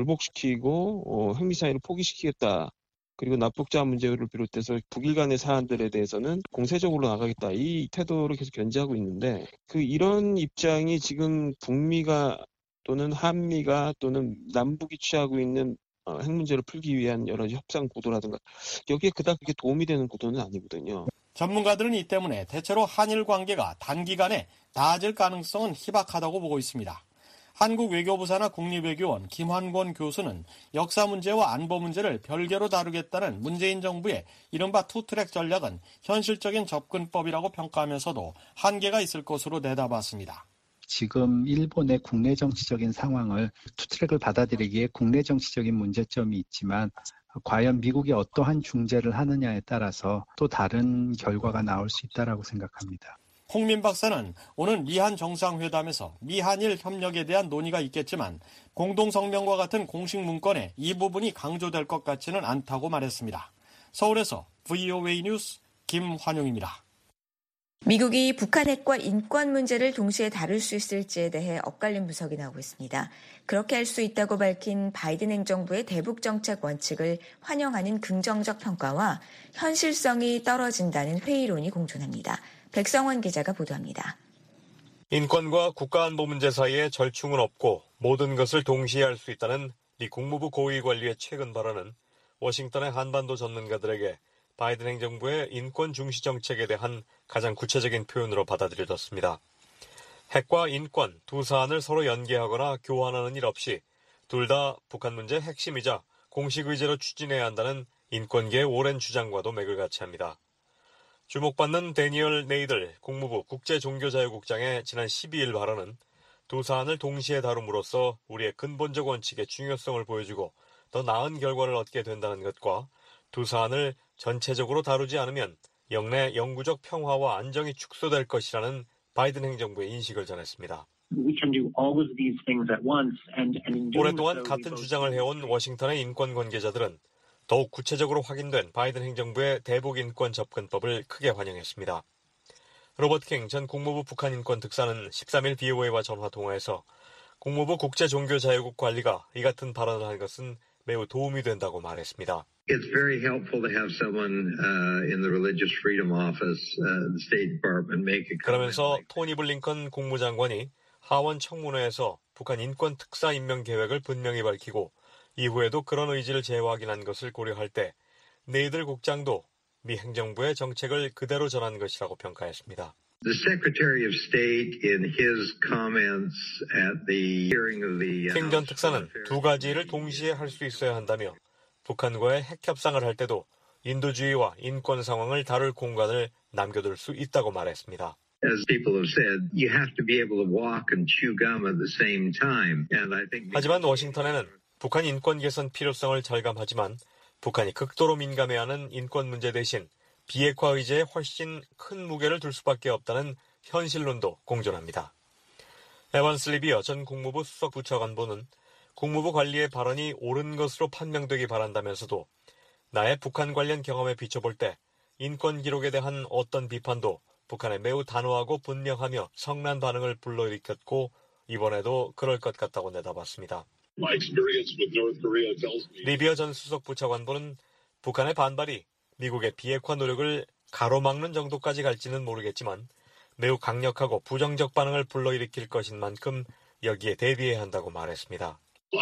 굴복시키고 핵미사일을 포기시키겠다. 그리고 납북자 문제를 비롯해서 북일 간의 사안들에 대해서는 공세적으로 나가겠다. 이 태도를 계속 견지하고 있는데 이런 입장이 지금 북미가 또는 한미가 또는 남북이 취하고 있는 핵 문제를 풀기 위한 여러 협상 구도라든가 여기에 그닥 그렇게 도움이 되는 구도는 아니거든요. 전문가들은 이 때문에 대체로 한일 관계가 단기간에 나아질 가능성은 희박하다고 보고 있습니다. 한국 외교부 산하 국립외교원 김환권 교수는 역사 문제와 안보 문제를 별개로 다루겠다는 문재인 정부의 이른바 투트랙 전략은 현실적인 접근법이라고 평가하면서도 한계가 있을 것으로 내다봤습니다. 지금 일본의 국내 정치적인 상황을 투트랙을 받아들이기에 국내 정치적인 문제점이 있지만 과연 미국이 어떠한 중재를 하느냐에 따라서 또 다른 결과가 나올 수 있다라고 생각합니다. 홍민 박사는 오는 미한 정상회담에서 미한일 협력에 대한 논의가 있겠지만 공동성명과 같은 공식 문건에 이 부분이 강조될 것 같지는 않다고 말했습니다. 서울에서 VOA 뉴스 김환용입니다. 미국이 북한 핵과 인권 문제를 동시에 다룰 수 있을지에 대해 엇갈린 분석이 나오고 있습니다. 그렇게 할 수 있다고 밝힌 바이든 행정부의 대북 정책 원칙을 환영하는 긍정적 평가와 현실성이 떨어진다는 회의론이 공존합니다. 백성원 기자가 보도합니다. 인권과 국가안보 문제 사이에 절충은 없고 모든 것을 동시에 할 수 있다는 미 국무부 고위 관리의 최근 발언은 워싱턴의 한반도 전문가들에게 바이든 행정부의 인권 중시 정책에 대한 가장 구체적인 표현으로 받아들여졌습니다. 핵과 인권 두 사안을 서로 연계하거나 교환하는 일 없이 둘 다 북한 문제의 핵심이자 공식 의제로 추진해야 한다는 인권계의 오랜 주장과도 맥을 같이 합니다. 주목받는 데니얼 네이들 국무부 국제종교자유국장의 지난 12일 발언은 두 사안을 동시에 다룸으로써 우리의 근본적 원칙의 중요성을 보여주고 더 나은 결과를 얻게 된다는 것과 두 사안을 전체적으로 다루지 않으면 영내 영구적 평화와 안정이 축소될 것이라는 바이든 행정부의 인식을 전했습니다. 오랫동안 같은 주장을 해온 워싱턴의 인권 관계자들은 더욱 구체적으로 확인된 바이든 행정부의 대북 인권 접근법을 크게 환영했습니다. 로버트 킹 전 국무부 북한 인권 특사는 13일 BOA와 전화 통화에서 국무부 국제종교자유국 관리가 이 같은 발언을 한 것은 매우 도움이 된다고 말했습니다. It's very helpful to have someone in the Religious Freedom Office, the State Department, make a comment. 그러면서 토니 블링컨 국무장관이 하원 청문회에서 북한 인권 특사 임명 계획을 분명히 밝히고 이후에도 그런 의지를 재확인한 것을 고려할 때 네이들 국장도 미 행정부의 정책을 그대로 전한 것이라고 평가했습니다. The Secretary of State in his comments at the hearing of the 킹 전 특사는 두 가지 일을 동시에 할 수 있어야 한다며 북한과의 핵 협상을 할 때도 인도주의와 인권 상황을 다룰 공간을 남겨둘 수 있다고 말했습니다. As people have said, you have to be able to walk and chew gum at the same time. And I think 하지만 워싱턴에는 북한 인권 개선 필요성을 절감하지만 북한이 극도로 민감해하는 인권 문제 대신 비핵화 의제에 훨씬 큰 무게를 둘 수밖에 없다는 현실론도 공존합니다. 에반스 리비어 전 국무부 수석 부차관보는 국무부 관리의 발언이 옳은 것으로 판명되기 바란다면서도 나의 북한 관련 경험에 비춰볼 때 인권 기록에 대한 어떤 비판도 북한에 매우 단호하고 분명하며 성난 반응을 불러일으켰고 이번에도 그럴 것 같다고 내다봤습니다. 리비어 전 수석 부차관보는 북한의 반발이 미국의 비핵화 노력을 가로막는 정도까지 갈지는 모르겠지만 매우 강력하고 부정적 반응을 불러일으킬 것인 만큼 여기에 대비해야 한다고 말했습니다.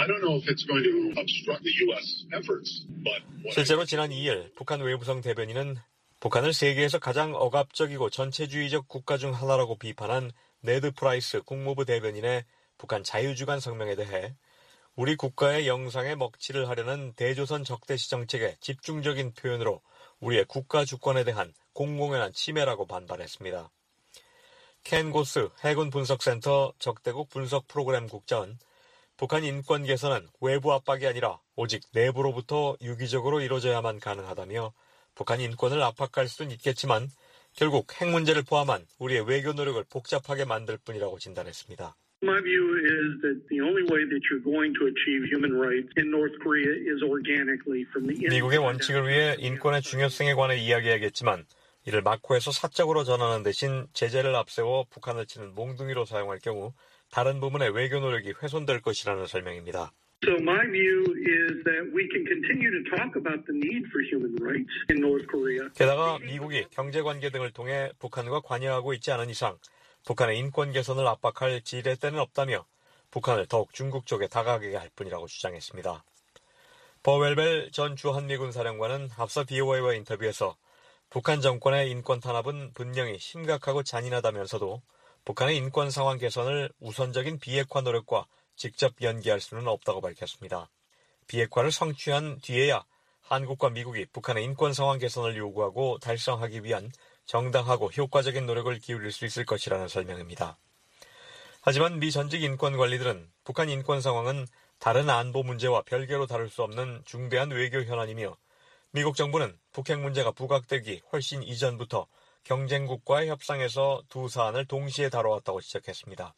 실제로 지난 2일 북한 외무성 대변인은 북한을 세계에서 가장 억압적이고 전체주의적 국가 중 하나라고 비판한 네드 프라이스 국무부 대변인의 북한 자유주간 성명에 대해 우리 국가의 영상에 먹칠을 하려는 대조선 적대시 정책의 집중적인 표현으로 우리의 국가 주권에 대한 공공연한 침해라고 반발했습니다. 켄 고스 해군 분석센터 적대국 분석 프로그램 국장은 북한 인권 개선은 외부 압박이 아니라 오직 내부로부터 유기적으로 이루어져야만 가능하다며 북한 인권을 압박할 수는 있겠지만 결국 핵 문제를 포함한 우리의 외교 노력을 복잡하게 만들 뿐이라고 진단했습니다. My view is that the only way that you're going to achieve human rights in North Korea is organically from the inside. 미국의 원칙을 위해 인권의 중요성에 관해 이야기하겠지만 이를 막후에서 사적으로 전하는 대신 제재를 앞세워 북한을 치는 몽둥이로 사용할 경우 다른 부문의 외교 노력이 훼손될 것이라는 설명입니다. So my view is that we can continue to talk about the need for human rights in North Korea. 게다가 미국이 경제관계 등을 통해 북한과 관여하고 있지 않은 이상 북한의 인권 개선을 압박할 지렛대는 없다며 북한을 더욱 중국 쪽에 다가가게 할 뿐이라고 주장했습니다. 버웰벨 전 주한미군 사령관은 앞서 BOA와 인터뷰에서 북한 정권의 인권 탄압은 분명히 심각하고 잔인하다면서도 북한의 인권 상황 개선을 우선적인 비핵화 노력과 직접 연계할 수는 없다고 밝혔습니다. 비핵화를 성취한 뒤에야 한국과 미국이 북한의 인권 상황 개선을 요구하고 달성하기 위한 정당하고 효과적인 노력을 기울일 수 있을 것이라는 설명입니다. 하지만 미 전직 인권 관리들은 북한 인권 상황은 다른 안보 문제와 별개로 다룰 수 없는 중대한 외교 현안이며 미국 정부는 북핵 문제가 부각되기 훨씬 이전부터 경쟁국과의 협상에서 두 사안을 동시에 다뤄왔다고 지적했습니다.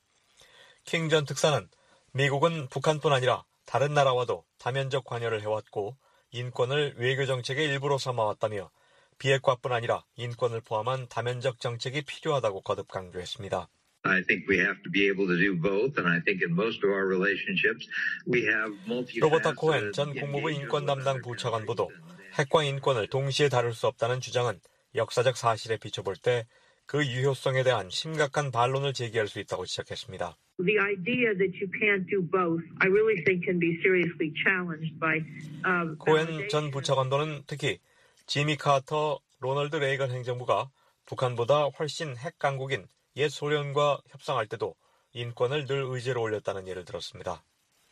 킹 전 특사는 미국은 북한뿐 아니라 다른 나라와도 다면적 관여를 해왔고 인권을 외교 정책의 일부로 삼아왔다며 비핵화뿐 아니라 인권을 포함한 다면적 정책이 필요하다고 거듭 강조했습니다. I think we have to be able to do both, and I think in most of our relationships we have multifaceted. 로버타 코헨 전 국무부 인권 담당 부차관보도 핵과 인권을 동시에 다룰 수 없다는 주장은 역사적 사실에 비춰볼 때 그 유효성에 대한 심각한 반론을 제기할 수 있다고 지적했습니다. The idea that you can't do both, I really think can be seriously challenged by. 코헨 전 부차관도는 특히 지미 카터, 로널드 레이건 행정부가 북한보다 훨씬 핵 강국인 옛 소련과 협상할 때도 인권을 늘 의제로 올렸다는 예를 들었습니다.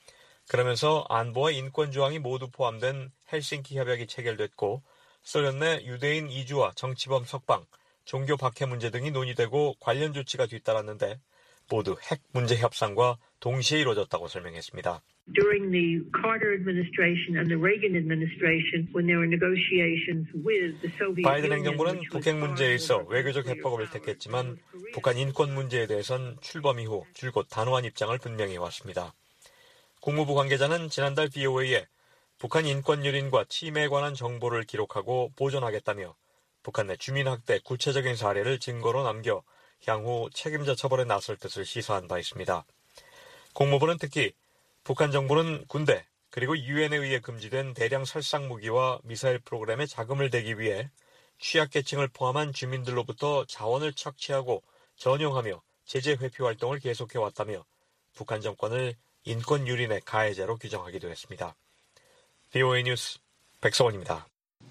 그러면서 안보와 인권 조항이 모두 포함된 헬싱키 협약이 체결됐고 소련 내 유대인 이주와 정치범 석방, 종교 박해 문제 등이 논의되고 관련 조치가 뒤따랐는데 모두 핵 문제 협상과 동시에 이루어졌다고 설명했습니다. During the Carter administration and the Reagan administration, when there were negotiations with the Soviet 바이든 Union, 행정부는 북핵 문제에 있어 외교적 해법을 택했지만 북한 인권 문제에 대해선 출범 이후 줄곧 단호한 입장을 분명히 해왔습니다. 국무부 관계자는 지난달 BOA에 북한 인권 유린과 침해에 관한 정보를 기록하고 보존하겠다며 북한 내 주민학대 구체적인 사례를 증거로 남겨 향후 책임자 처벌에 나설 뜻을 시사한 바 있습니다. 국무부는 특히 북한 정부는 군대 그리고 유엔에 의해 금지된 대량 살상 무기와 미사일 프로그램에 자금을 대기 위해 취약계층을 포함한 주민들로부터 자원을 착취하고 전용하며 제재 회피 활동을 계속해왔다며 북한 정권을 인권 유린의 가해자로 규정하기도 했습니다. VOA 뉴스 백서원입니다.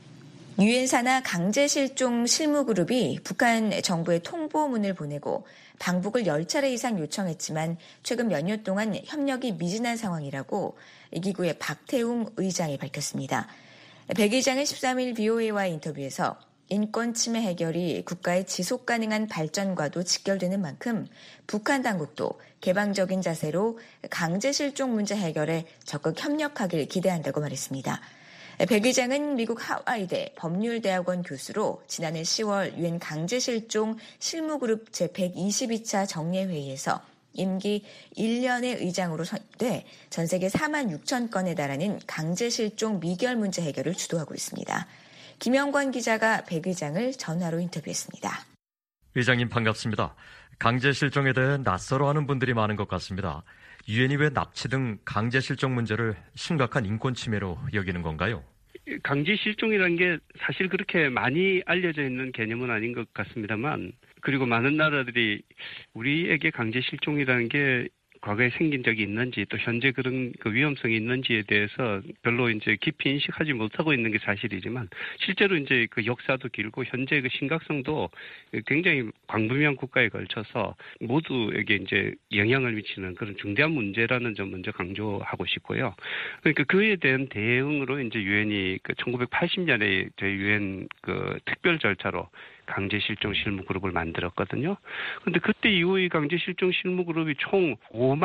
유엔 산하 강제실종 실무그룹이 북한 정부에 통보문을 보내고 방북을 10차례 이상 요청했지만 최근 몇 년 동안 협력이 미진한 상황이라고 이 기구의 박태웅 의장이 밝혔습니다. 백 의장은 13일 BOA와의 인터뷰에서 인권 침해 해결이 국가의 지속 가능한 발전과도 직결되는 만큼 북한 당국도 개방적인 자세로 강제실종 문제 해결에 적극 협력하길 기대한다고 말했습니다. 백 의장은 미국 하와이대 법률대학원 교수로 지난해 10월 유엔 강제실종 실무그룹 제122차 정례회의에서 임기 1년의 의장으로 선임돼 전 세계 4만 6천 건에 달하는 강제실종 미결 문제 해결을 주도하고 있습니다. 김영관 기자가 백 의장을 전화로 인터뷰했습니다. 의장님 반갑습니다. 강제실종에 대해 낯설어하는 분들이 많은 것 같습니다. 유엔이 왜 납치 등 강제실종 문제를 심각한 인권 침해로 여기는 건가요? 강제실종이라는 게 사실 그렇게 많이 알려져 있는 개념은 아닌 것 같습니다만, 그리고 많은 나라들이 우리에게 강제실종이라는 게 과거에 생긴 적이 있는지 또 현재 그런 그 위험성이 있는지에 대해서 별로 이제 깊이 인식하지 못하고 있는 게 사실이지만 실제로 이제 그 역사도 길고 현재 그 심각성도 굉장히 광범위한 국가에 걸쳐서 모두에게 이제 영향을 미치는 그런 중대한 문제라는 점 먼저 강조하고 싶고요. 그러니까 그에 대한 대응으로 이제 유엔이 그 1980년에 저희 유엔 그 특별 절차로 강제실종 실무그룹을 만들었거든요. 그런데 그때 이후의 강제실종 실무그룹이 총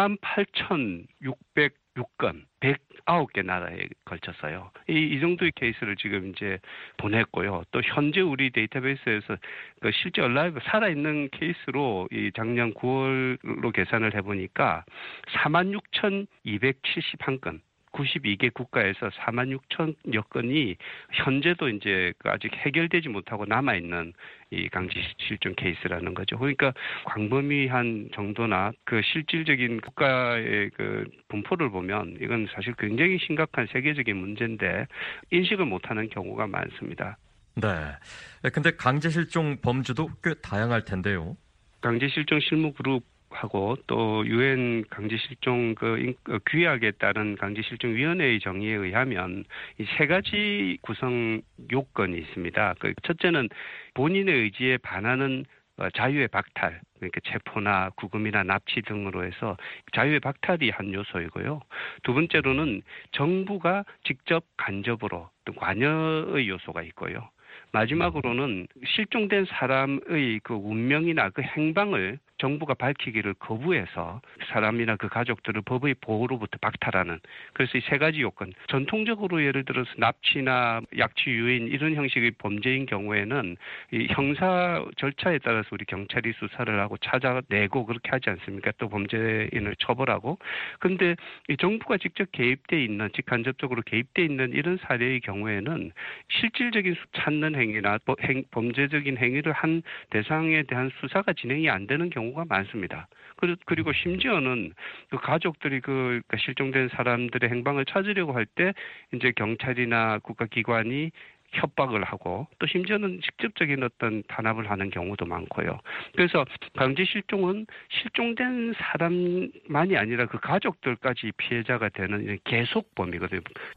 58,606건, 109개 나라에 걸쳤어요. 이 정도의 케이스를 지금 이제 보냈고요. 또 현재 우리 데이터베이스에서 그 실제 얼라이브 살아있는 케이스로 이 작년 9월로 계산을 해보니까 46,271건. 92개 국가에서 46,000여 건이 현재도 이제 아직 해결되지 못하고 남아있는 이 강제실종 케이스라는 거죠. 그러니까 광범위한 정도나 그 실질적인 국가의 그 분포를 보면 이건 사실 굉장히 심각한 세계적인 문제인데 인식을 못하는 경우가 많습니다. 네. 근데 강제실종 범주도 꽤 다양할 텐데요. 강제실종 실무그룹 하고 또 유엔 강제실종 규약에 따른 강제실종위원회의 정의에 의하면 이 세 가지 구성 요건이 있습니다. 첫째는 본인의 의지에 반하는 자유의 박탈, 그러니까 체포나 구금이나 납치 등으로 해서 자유의 박탈이 한 요소이고요. 두 번째로는 정부가 직접 간접으로 또 관여의 요소가 있고요. 마지막으로는 실종된 사람의 그 운명이나 그 행방을 정부가 밝히기를 거부해서 사람이나 그 가족들을 법의 보호로부터 박탈하는, 그래서 이 세 가지 요건, 전통적으로 예를 들어서 납치나 약취 유인 이런 형식의 범죄인 경우에는 이 형사 절차에 따라서 우리 경찰이 수사를 하고 찾아내고 그렇게 하지 않습니까? 또 범죄인을 처벌하고. 근데 이 정부가 직접 개입돼 있는, 직간접적으로 개입돼 있는 이런 사례의 경우에는 실질적인 찾는 행위나 범죄적인 행위를 한 대상에 대한 수사가 진행이 안 되는 경우가 많습니다. 그리고 심지어는 그 가족들이 그러니까 실종된 사람들의 행방을 찾으려고 할 때 이제 경찰이나 국가기관이 협박을 하고 또 심지어는 직접적인 어떤 탄압을 하는 경우도 많고요. 그래서 강제 실종은 실종된 사람만이 아니라 그 가족들까지 피해자가 되는 계속범이거든요.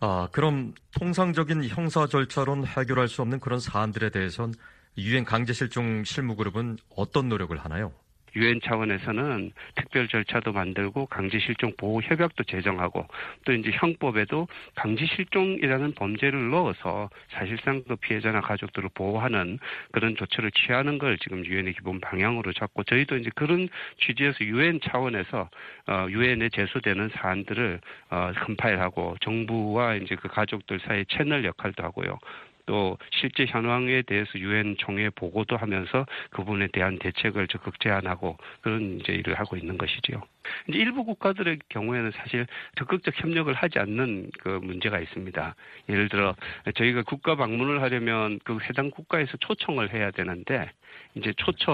그럼 통상적인 형사 절차로는 해결할 수 없는 그런 사안들에 대해선 유엔 강제 실종 실무그룹은 어떤 노력을 하나요? 유엔 차원에서는 특별 절차도 만들고 강제 실종 보호 협약도 제정하고 또 이제 형법에도 강제 실종이라는 범죄를 넣어서 사실상 그 피해자나 가족들을 보호하는 그런 조처를 취하는 걸 지금 유엔의 기본 방향으로 잡고, 저희도 이제 그런 취지에서 유엔 차원에서 유엔에 제소되는 사안들을 컴파일하고 정부와 이제 그 가족들 사이 채널 역할도 하고요. 또 실제 현황에 대해서 유엔 총회에 보고도 하면서 그분에 대한 대책을 적극 제안하고 그런 이제 일을 하고 있는 것이지요. 이제 일부 국가들의 경우에는 사실 적극적 협력을 하지 않는 그 문제가 있습니다. 예를 들어 저희가 국가 방문을 하려면 그 해당 국가에서 초청을 해야 되는데 이제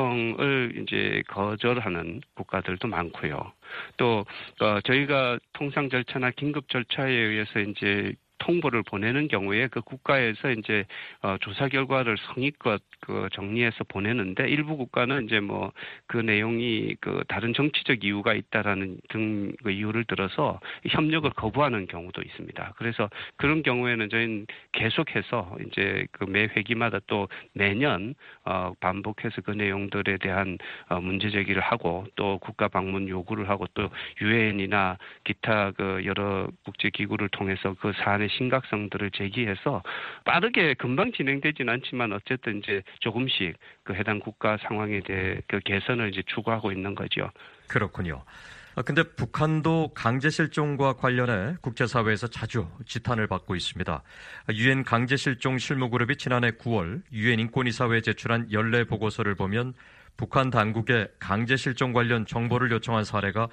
초청을 이제 거절하는 국가들도 많고요. 또 저희가 통상 절차나 긴급 절차에 의해서 이제 통보를 보내는 경우에 그 국가에서 이제 조사 결과를 성의껏 그 정리해서 보내는데 일부 국가는 이제 뭐 그 내용이 그 다른 정치적 이유가 있다라는 등 그 이유를 들어서 협력을 거부하는 경우도 있습니다. 그래서 그런 경우에는 저희는 계속해서 이제 그 매 회기마다 또 매년 반복해서 그 내용들에 대한 문제 제기를 하고 또 국가 방문 요구를 하고 또 유엔이나 기타 그 여러 국제 기구를 통해서 그 사안의 심각성들을 제기해서 빠르게 금방 진행되지는 않지만 어쨌든 이제 조금씩 그 해당 국가 상황에 대해 그 개선을 이제 추구하고 있는 거죠. 그렇군요. 근데 북한도 강제 실종과 관련해 국제사회에서 자주 지탄을 받고 있습니다. 유엔 강제 실종 실무그룹이 지난해 9월 유엔 인권이사회에 제출한 연례 보고서를 보면 북한 당국에 강제 실종 관련 정보를 요청한 사례가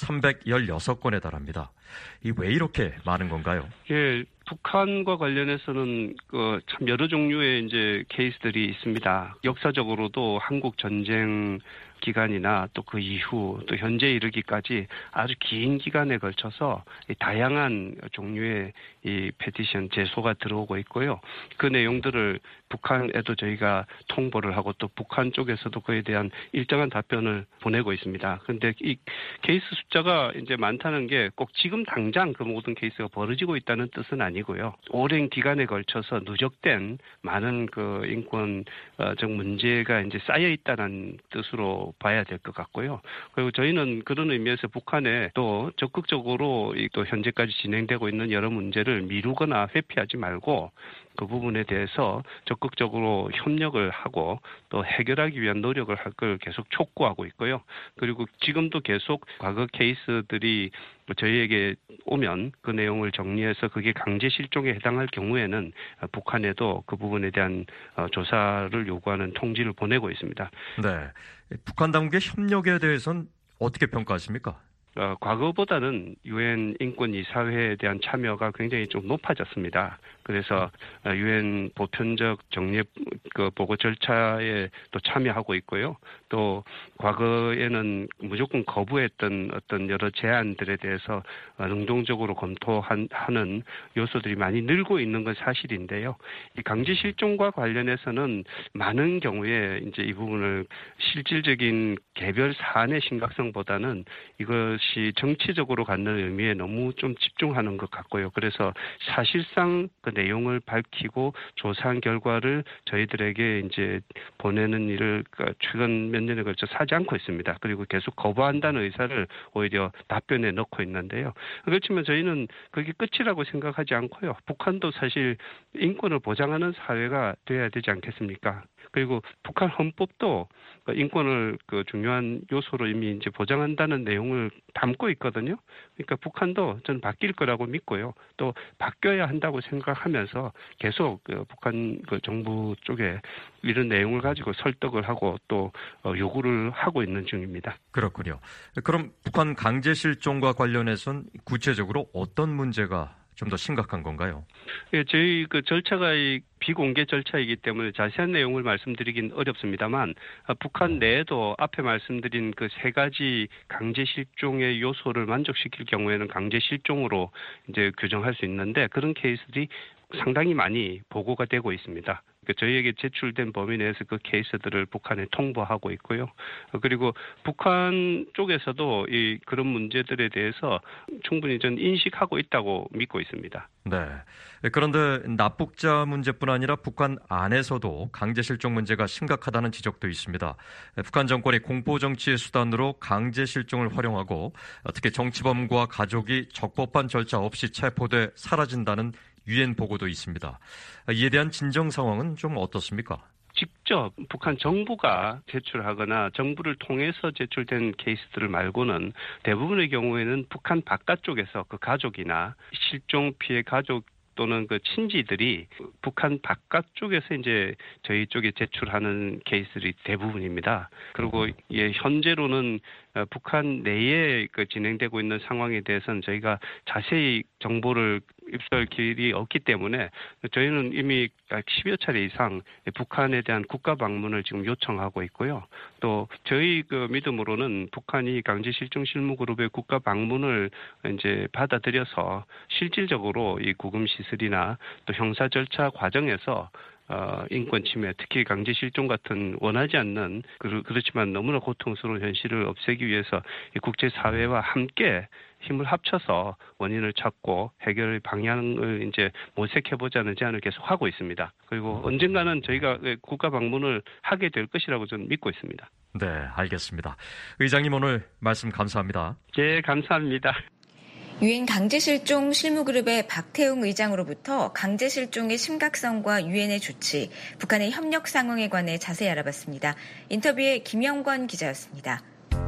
316건에 달합니다. 왜 이렇게 많은 건가요? 예, 북한과 관련해서는 참 여러 종류의 이제 케이스들이 있습니다. 역사적으로도 한국 전쟁 기간이나 또 그 이후 또 현재 이르기까지 아주 긴 기간에 걸쳐서 다양한 종류의 이 페티션 제소가 들어오고 있고요. 그 내용들을 북한에도 저희가 통보를 하고 또 북한 쪽에서도 그에 대한 일정한 답변을 보내고 있습니다. 그런데 이 케이스 숫자가 이제 많다는 게 꼭 지금 당장 그 모든 케이스가 벌어지고 있다는 뜻은 아니고요. 오랜 기간에 걸쳐서 누적된 많은 그 인권적 문제가 이제 쌓여 있다는 뜻으로 봐야 될 것 같고요. 그리고 저희는 그런 의미에서 북한에 또 적극적으로 또 현재까지 진행되고 있는 여러 문제를 미루거나 회피하지 말고 그 부분에 대해서 적극적으로 협력을 하고 또 해결하기 위한 노력을 할 걸 계속 촉구하고 있고요. 그리고 지금도 계속 과거 케이스들이 저희에게 오면 그 내용을 정리해서 그게 강제 실종에 해당할 경우에는 북한에도 그 부분에 대한 조사를 요구하는 통지를 보내고 있습니다. 네, 북한 당국의 협력에 대해서는 어떻게 평가하십니까? 과거보다는 유엔 인권이사회에 대한 참여가 굉장히 좀 높아졌습니다. 그래서 유엔 보편적 정례 그 보고 절차에 또 참여하고 있고요. 또 과거에는 무조건 거부했던 어떤 여러 제안들에 대해서 능동적으로 검토하는 요소들이 많이 늘고 있는 건 사실인데요. 이 강제 실종과 관련해서는 많은 경우에 이제 이 부분을 실질적인 개별 사안의 심각성보다는 이것이 정치적으로 갖는 의미에 너무 좀 집중하는 것 같고요. 그래서 사실상 그 내용을 밝히고 조사한 결과를 저희들에게 이제 보내는 일을 최근 몇 년에 걸쳐 하지 않고 있습니다. 그리고 계속 거부한다는 의사를 오히려 답변에 넣고 있는데요. 그렇지만 저희는 그게 끝이라고 생각하지 않고요. 북한도 사실 인권을 보장하는 사회가 돼야 되지 않겠습니까? 그리고 북한 헌법도 인권을 중요한 요소로 이미 이제 보장한다는 내용을 담고 있거든요. 그러니까 북한도 저는 바뀔 거라고 믿고요. 또 바뀌어야 한다고 생각하면서 계속 북한 정부 쪽에 이런 내용을 가지고 설득을 하고 또 요구를 하고 있는 중입니다. 그렇군요. 그럼 북한 강제 실종과 관련해서는 구체적으로 어떤 문제가 좀 더 심각한 건가요? 예, 저희 절차가 비공개 절차이기 때문에 자세한 내용을 말씀드리긴 어렵습니다만 북한 내에도 앞에 말씀드린 그 세 가지 강제 실종의 요소를 만족시킬 경우에는 강제 실종으로 이제 규정할 수 있는데 그런 케이스들이 상당히 많이 보고가 되고 있습니다. 저희에게 제출된 범위 내에서 그 케이스들을 북한에 통보하고 있고요. 그리고 북한 쪽에서도 그런 문제들에 대해서 충분히 전 인식하고 있다고 믿고 있습니다. 네. 그런데 납북자 문제뿐 아니라 북한 안에서도 강제 실종 문제가 심각하다는 지적도 있습니다. 북한 정권이 공포 정치의 수단으로 강제 실종을 활용하고 특히 정치범과 가족이 적법한 절차 없이 체포돼 사라진다는 유엔 보고도 있습니다. 이에 대한 진정 상황은 좀 어떻습니까? 직접 북한 정부가 제출하거나 정부를 통해서 제출된 케이스들을 말고는 대부분의 경우에는 북한 바깥쪽에서 그 가족이나 실종 피해 가족 또는 그 친지들이 북한 바깥쪽에서 이제 저희 쪽에 제출하는 케이스들이 대부분입니다. 그리고 현재로는 북한 내에 진행되고 있는 상황에 대해서는 저희가 자세히 정보를 입수할 길이 없기 때문에 저희는 이미 10여 차례 이상 북한에 대한 국가 방문을 지금 요청하고 있고요. 또 저희 믿음으로는 북한이 강제 실종 실무 그룹의 국가 방문을 이제 받아들여서 실질적으로 이 구금 시설이나 또 형사 절차 과정에서 인권 침해, 특히 강제 실종 같은 원하지 않는 그렇지만 너무나 고통스러운 현실을 없애기 위해서 국제 사회와 함께 힘을 합쳐서 원인을 찾고 해결의 방향을 이제 모색해 보자는 제안을 계속 하고 있습니다. 그리고 언젠가는 저희가 국가 방문을 하게 될 것이라고 저는 믿고 있습니다. 네, 알겠습니다. 의장님 오늘 말씀 감사합니다. 네, 감사합니다. 유엔 강제실종 실무그룹의 박태웅 의장으로부터 강제실종의 심각성과 유엔의 조치, 북한의 협력 상황에 관해 자세히 알아봤습니다. 인터뷰에 김영권 기자였습니다.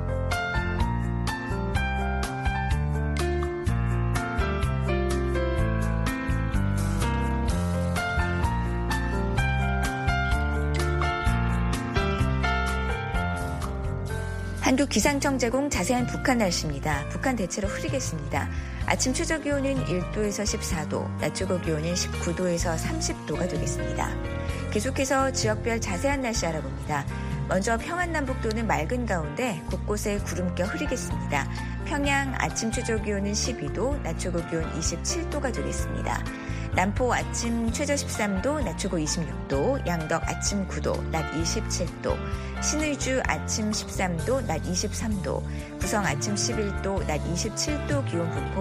한국기상청 제공 자세한 북한 날씨입니다. 북한 대체로 흐리겠습니다. 아침 최저기온은 1도에서 14도, 낮 최고기온은 19도에서 30도가 되겠습니다. 계속해서 지역별 자세한 날씨 알아봅니다. 먼저 평안남북도는 맑은 가운데 곳곳에 구름 껴 흐리겠습니다. 평양 아침 최저기온은 12도, 낮 최고기온 27도가 되겠습니다. 남포 아침 최저 13도, 낮 최고 26도, 양덕 아침 9도, 낮 27도, 신의주 아침 13도, 낮 23도, 구성 아침 11도, 낮 27도 기온 분포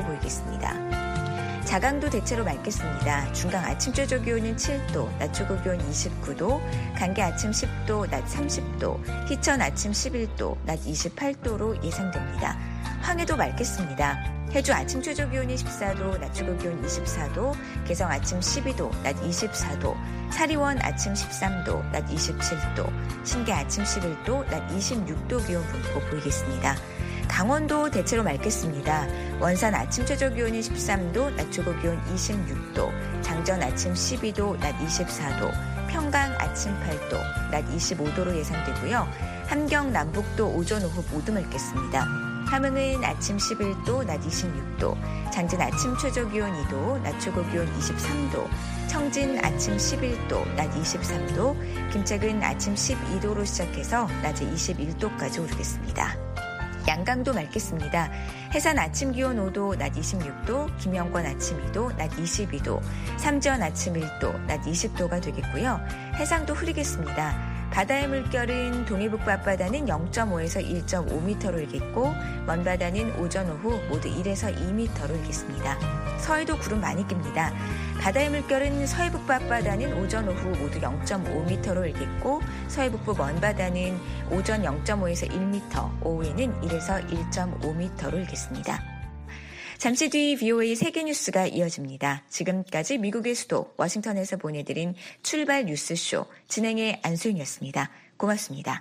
보이겠습니다. 자강도 대체로 맑겠습니다. 중강 아침 최저기온은 7도, 낮 최고기온 29도, 간계 아침 10도, 낮 30도, 희천 아침 11도, 낮 28도로 예상됩니다. 황해도 맑겠습니다. 해주 아침 최저기온이 14도, 낮 최고기온 24도, 개성 아침 12도, 낮 24도, 사리원 아침 13도, 낮 27도, 신계 아침 11도, 낮 26도 기온 분포 보이겠습니다. 강원도 대체로 맑겠습니다. 원산 아침 최저기온이 13도, 낮 최고기온 26도, 장전 아침 12도, 낮 24도, 평강 아침 8도, 낮 25도로 예상되고요. 함경 남북도 오전 오후 모두 맑겠습니다. 함흥은 아침 11도, 낮 26도, 장진 아침 최저기온 2도, 낮 최고기온 23도, 청진 아침 11도, 낮 23도, 김책은 아침 12도로 시작해서 낮에 21도까지 오르겠습니다. 양강도 맑겠습니다. 해산 아침 기온 5도, 낮 26도, 김영권 아침 2도, 낮 22도, 삼전 아침 1도, 낮 20도가 되겠고요. 해상도 흐리겠습니다. 바다의 물결은 동해북부 앞바다는 0.5에서 1.5m로 일겠고 먼바다는 오전 오후 모두 1에서 2m로 일겠습니다. 서해도 구름 많이 낍니다. 바다의 물결은 서해북부 앞바다는 오전 오후 모두 0.5m로 일겠고 서해북부 먼바다는 오전 0.5에서 1m, 오후에는 1에서 1.5m로 일겠습니다. 잠시 뒤 VOA 세계뉴스가 이어집니다. 지금까지 미국의 수도 워싱턴에서 보내드린 출발 뉴스쇼 진행의 안소연이었습니다. 고맙습니다.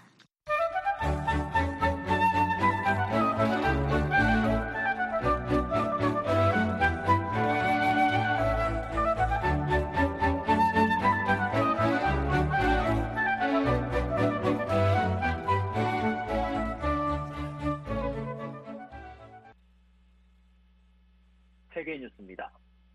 세계뉴스입니다.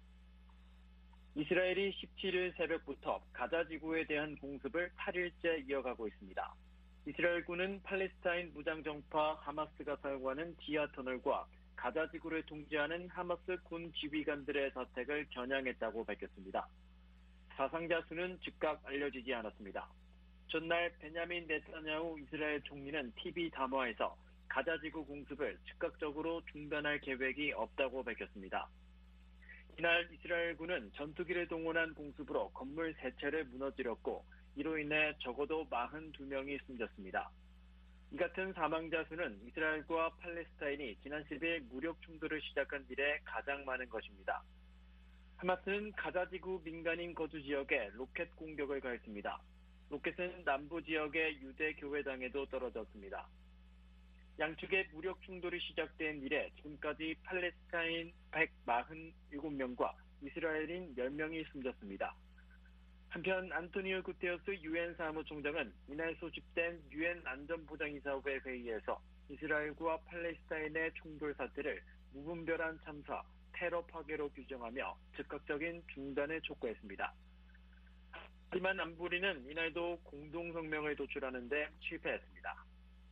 이스라엘이 17일 새벽부터 가자 지구에 대한 공습을 8일째 이어가고 있습니다. 이스라엘군은 팔레스타인 무장정파 하마스가 사용하는 지하 터널과 가자 지구를 통제하는 하마스 군 지휘관들의 자택을 겨냥했다고 밝혔습니다. 사상자 수는 즉각 알려지지 않았습니다. 전날 베냐민 네타냐후 이스라엘 총리는 TV 담화에서 가자지구 공습을 즉각적으로 중단할 계획이 없다고 밝혔습니다. 이날 이스라엘군은 전투기를 동원한 공습으로 건물 3채를 무너뜨렸고 이로 인해 적어도 42명이 숨졌습니다. 이 같은 사망자 수는 이스라엘과 팔레스타인이 지난 10일 무력 충돌을 시작한 뒤에 가장 많은 것입니다. 하마스는 가자지구 민간인 거주 지역에 로켓 공격을 가했습니다. 로켓은 남부 지역의 유대 교회당에도 떨어졌습니다. 양측의 무력 충돌이 시작된 이래 지금까지 팔레스타인 147명과 이스라엘인 10명이 숨졌습니다. 한편 안토니오 구테러스 유엔 사무총장은 이날 소집된 유엔 안전보장이사회 회의에서 이스라엘과 팔레스타인의 충돌 사태를 무분별한 참사, 테러 파괴로 규정하며 즉각적인 중단을 촉구했습니다. 하지만 안보리는 이날도 공동성명을 도출하는 데 실패했습니다.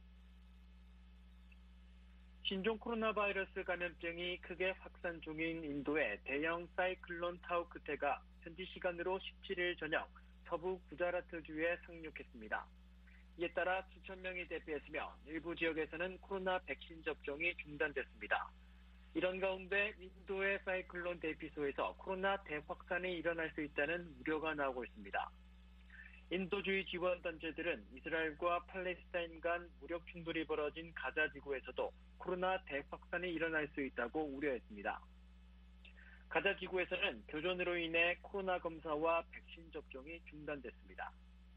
신종 코로나 바이러스 감염증이 크게 확산 중인 인도의 대형 사이클론 타우크테가 현지 시간으로 17일 저녁 서부 구자라트주에 상륙했습니다. 이에 따라 수천 명이 대피했으며 일부 지역에서는 코로나 백신 접종이 중단됐습니다. 이런 가운데 인도의 사이클론 대피소에서 코로나 대확산이 일어날 수 있다는 우려가 나오고 있습니다. 인도주의 지원단체들은 이스라엘과 팔레스타인 간 무력 충돌이 벌어진 가자 지구에서도 코로나 대확산이 일어날 수 있다고 우려했습니다. 가자 지구에서는 교전으로 인해 코로나 검사와 백신 접종이 중단됐습니다.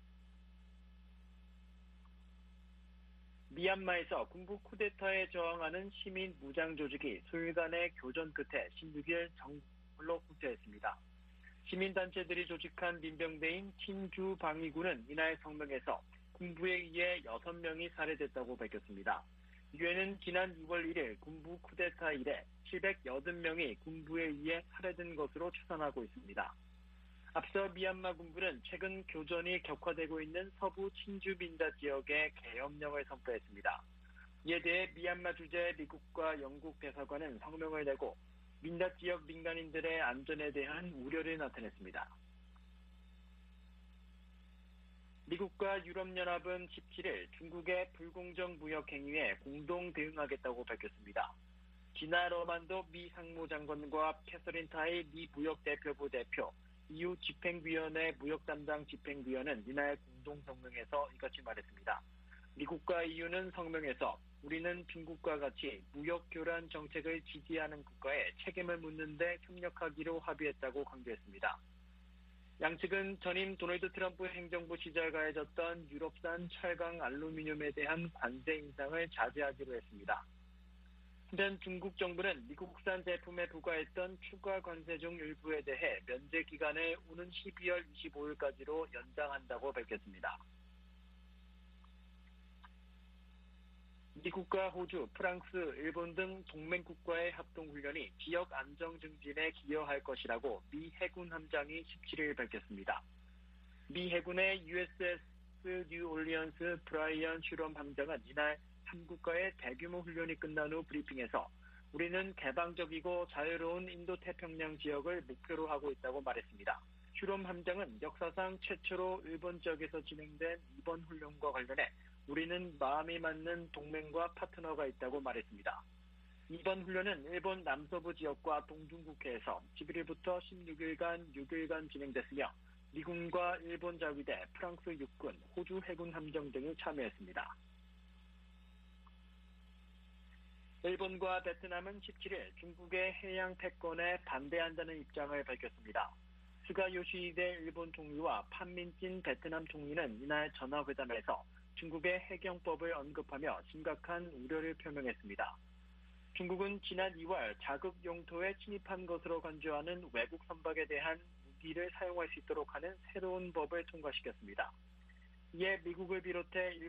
미얀마에서 군부 쿠데타에 저항하는 시민 무장 조직이 수일간의 교전 끝에 16일 정말로 후퇴했습니다. 시민단체들이 조직한 민병대인 친주 방위군은 이날 성명에서 군부에 의해 6명이 살해됐다고 밝혔습니다. 유엔은 지난 2월 1일 군부 쿠데타 이래 780명이 군부에 의해 살해된 것으로 추산하고 있습니다. 앞서 미얀마 군부는 최근 교전이 격화되고 있는 서부 친주 민다 지역에 계엄령을 선포했습니다. 이에 대해 미얀마 주재 미국과 영국 대사관은 성명을 내고 민다 지역 민간인들의 안전에 대한 우려를 나타냈습니다. 미국과 유럽연합은 17일 중국의 불공정 무역 행위에 공동 대응하겠다고 밝혔습니다. 지나 러만도 미 상무장관과 캐서린 타이 미 무역대표부 대표, EU 집행위원회 무역담당 집행위원은 이날 공동성명에서 이같이 말했습니다. 미국과 EU는 성명에서 우리는 빈국과 같이 무역교란 정책을 지지하는 국가에 책임을 묻는 데 협력하기로 합의했다고 강조했습니다. 양측은 전임 도널드 트럼프 행정부 시절 가해졌던 유럽산 철강 알루미늄에 대한 관세 인상을 자제하기로 했습니다. 한편 중국 정부는 미국산 제품에 부과했던 추가 관세 중 일부에 대해 면제 기간을 오는 12월 25일까지로 연장한다고 밝혔습니다. 미국과 호주, 프랑스, 일본 등 동맹국과의 합동훈련이 지역 안정 증진에 기여할 것이라고 미 해군 함장이 17일 밝혔습니다. 미 해군의 USS 뉴올리언스 브라이언 슈럼 함장은 이날 한국과의 대규모 훈련이 끝난 후 브리핑에서 우리는 개방적이고 자유로운 인도태평양 지역을 목표로 하고 있다고 말했습니다. 슈럼 함장은 역사상 최초로 일본 지역에서 진행된 이번 훈련과 관련해 우리는 마음이 맞는 동맹과 파트너가 있다고 말했습니다. 이번 훈련은 일본 남서부 지역과 동중국해에서 11일부터 16일간 6일간 진행됐으며 미군과 일본 자위대, 프랑스 육군, 호주 해군 함정 등이 참여했습니다. 일본과 베트남은 17일 중국의 해양 패권에 반대한다는 입장을 밝혔습니다. 스가 요시히데 일본 총리와 판민진 베트남 총리는 이날 전화회담에서 중국의 해경법을 언급하며 심각한 우려를 표명했습니다. 중국은 지난 2월 자국 영토에 침입한 것으로 간주하는 외국 선박에 대한 무기를 사용할 수 있도록 하는 새로운 법을 통과시켰습니다. 이에 미국을 비롯해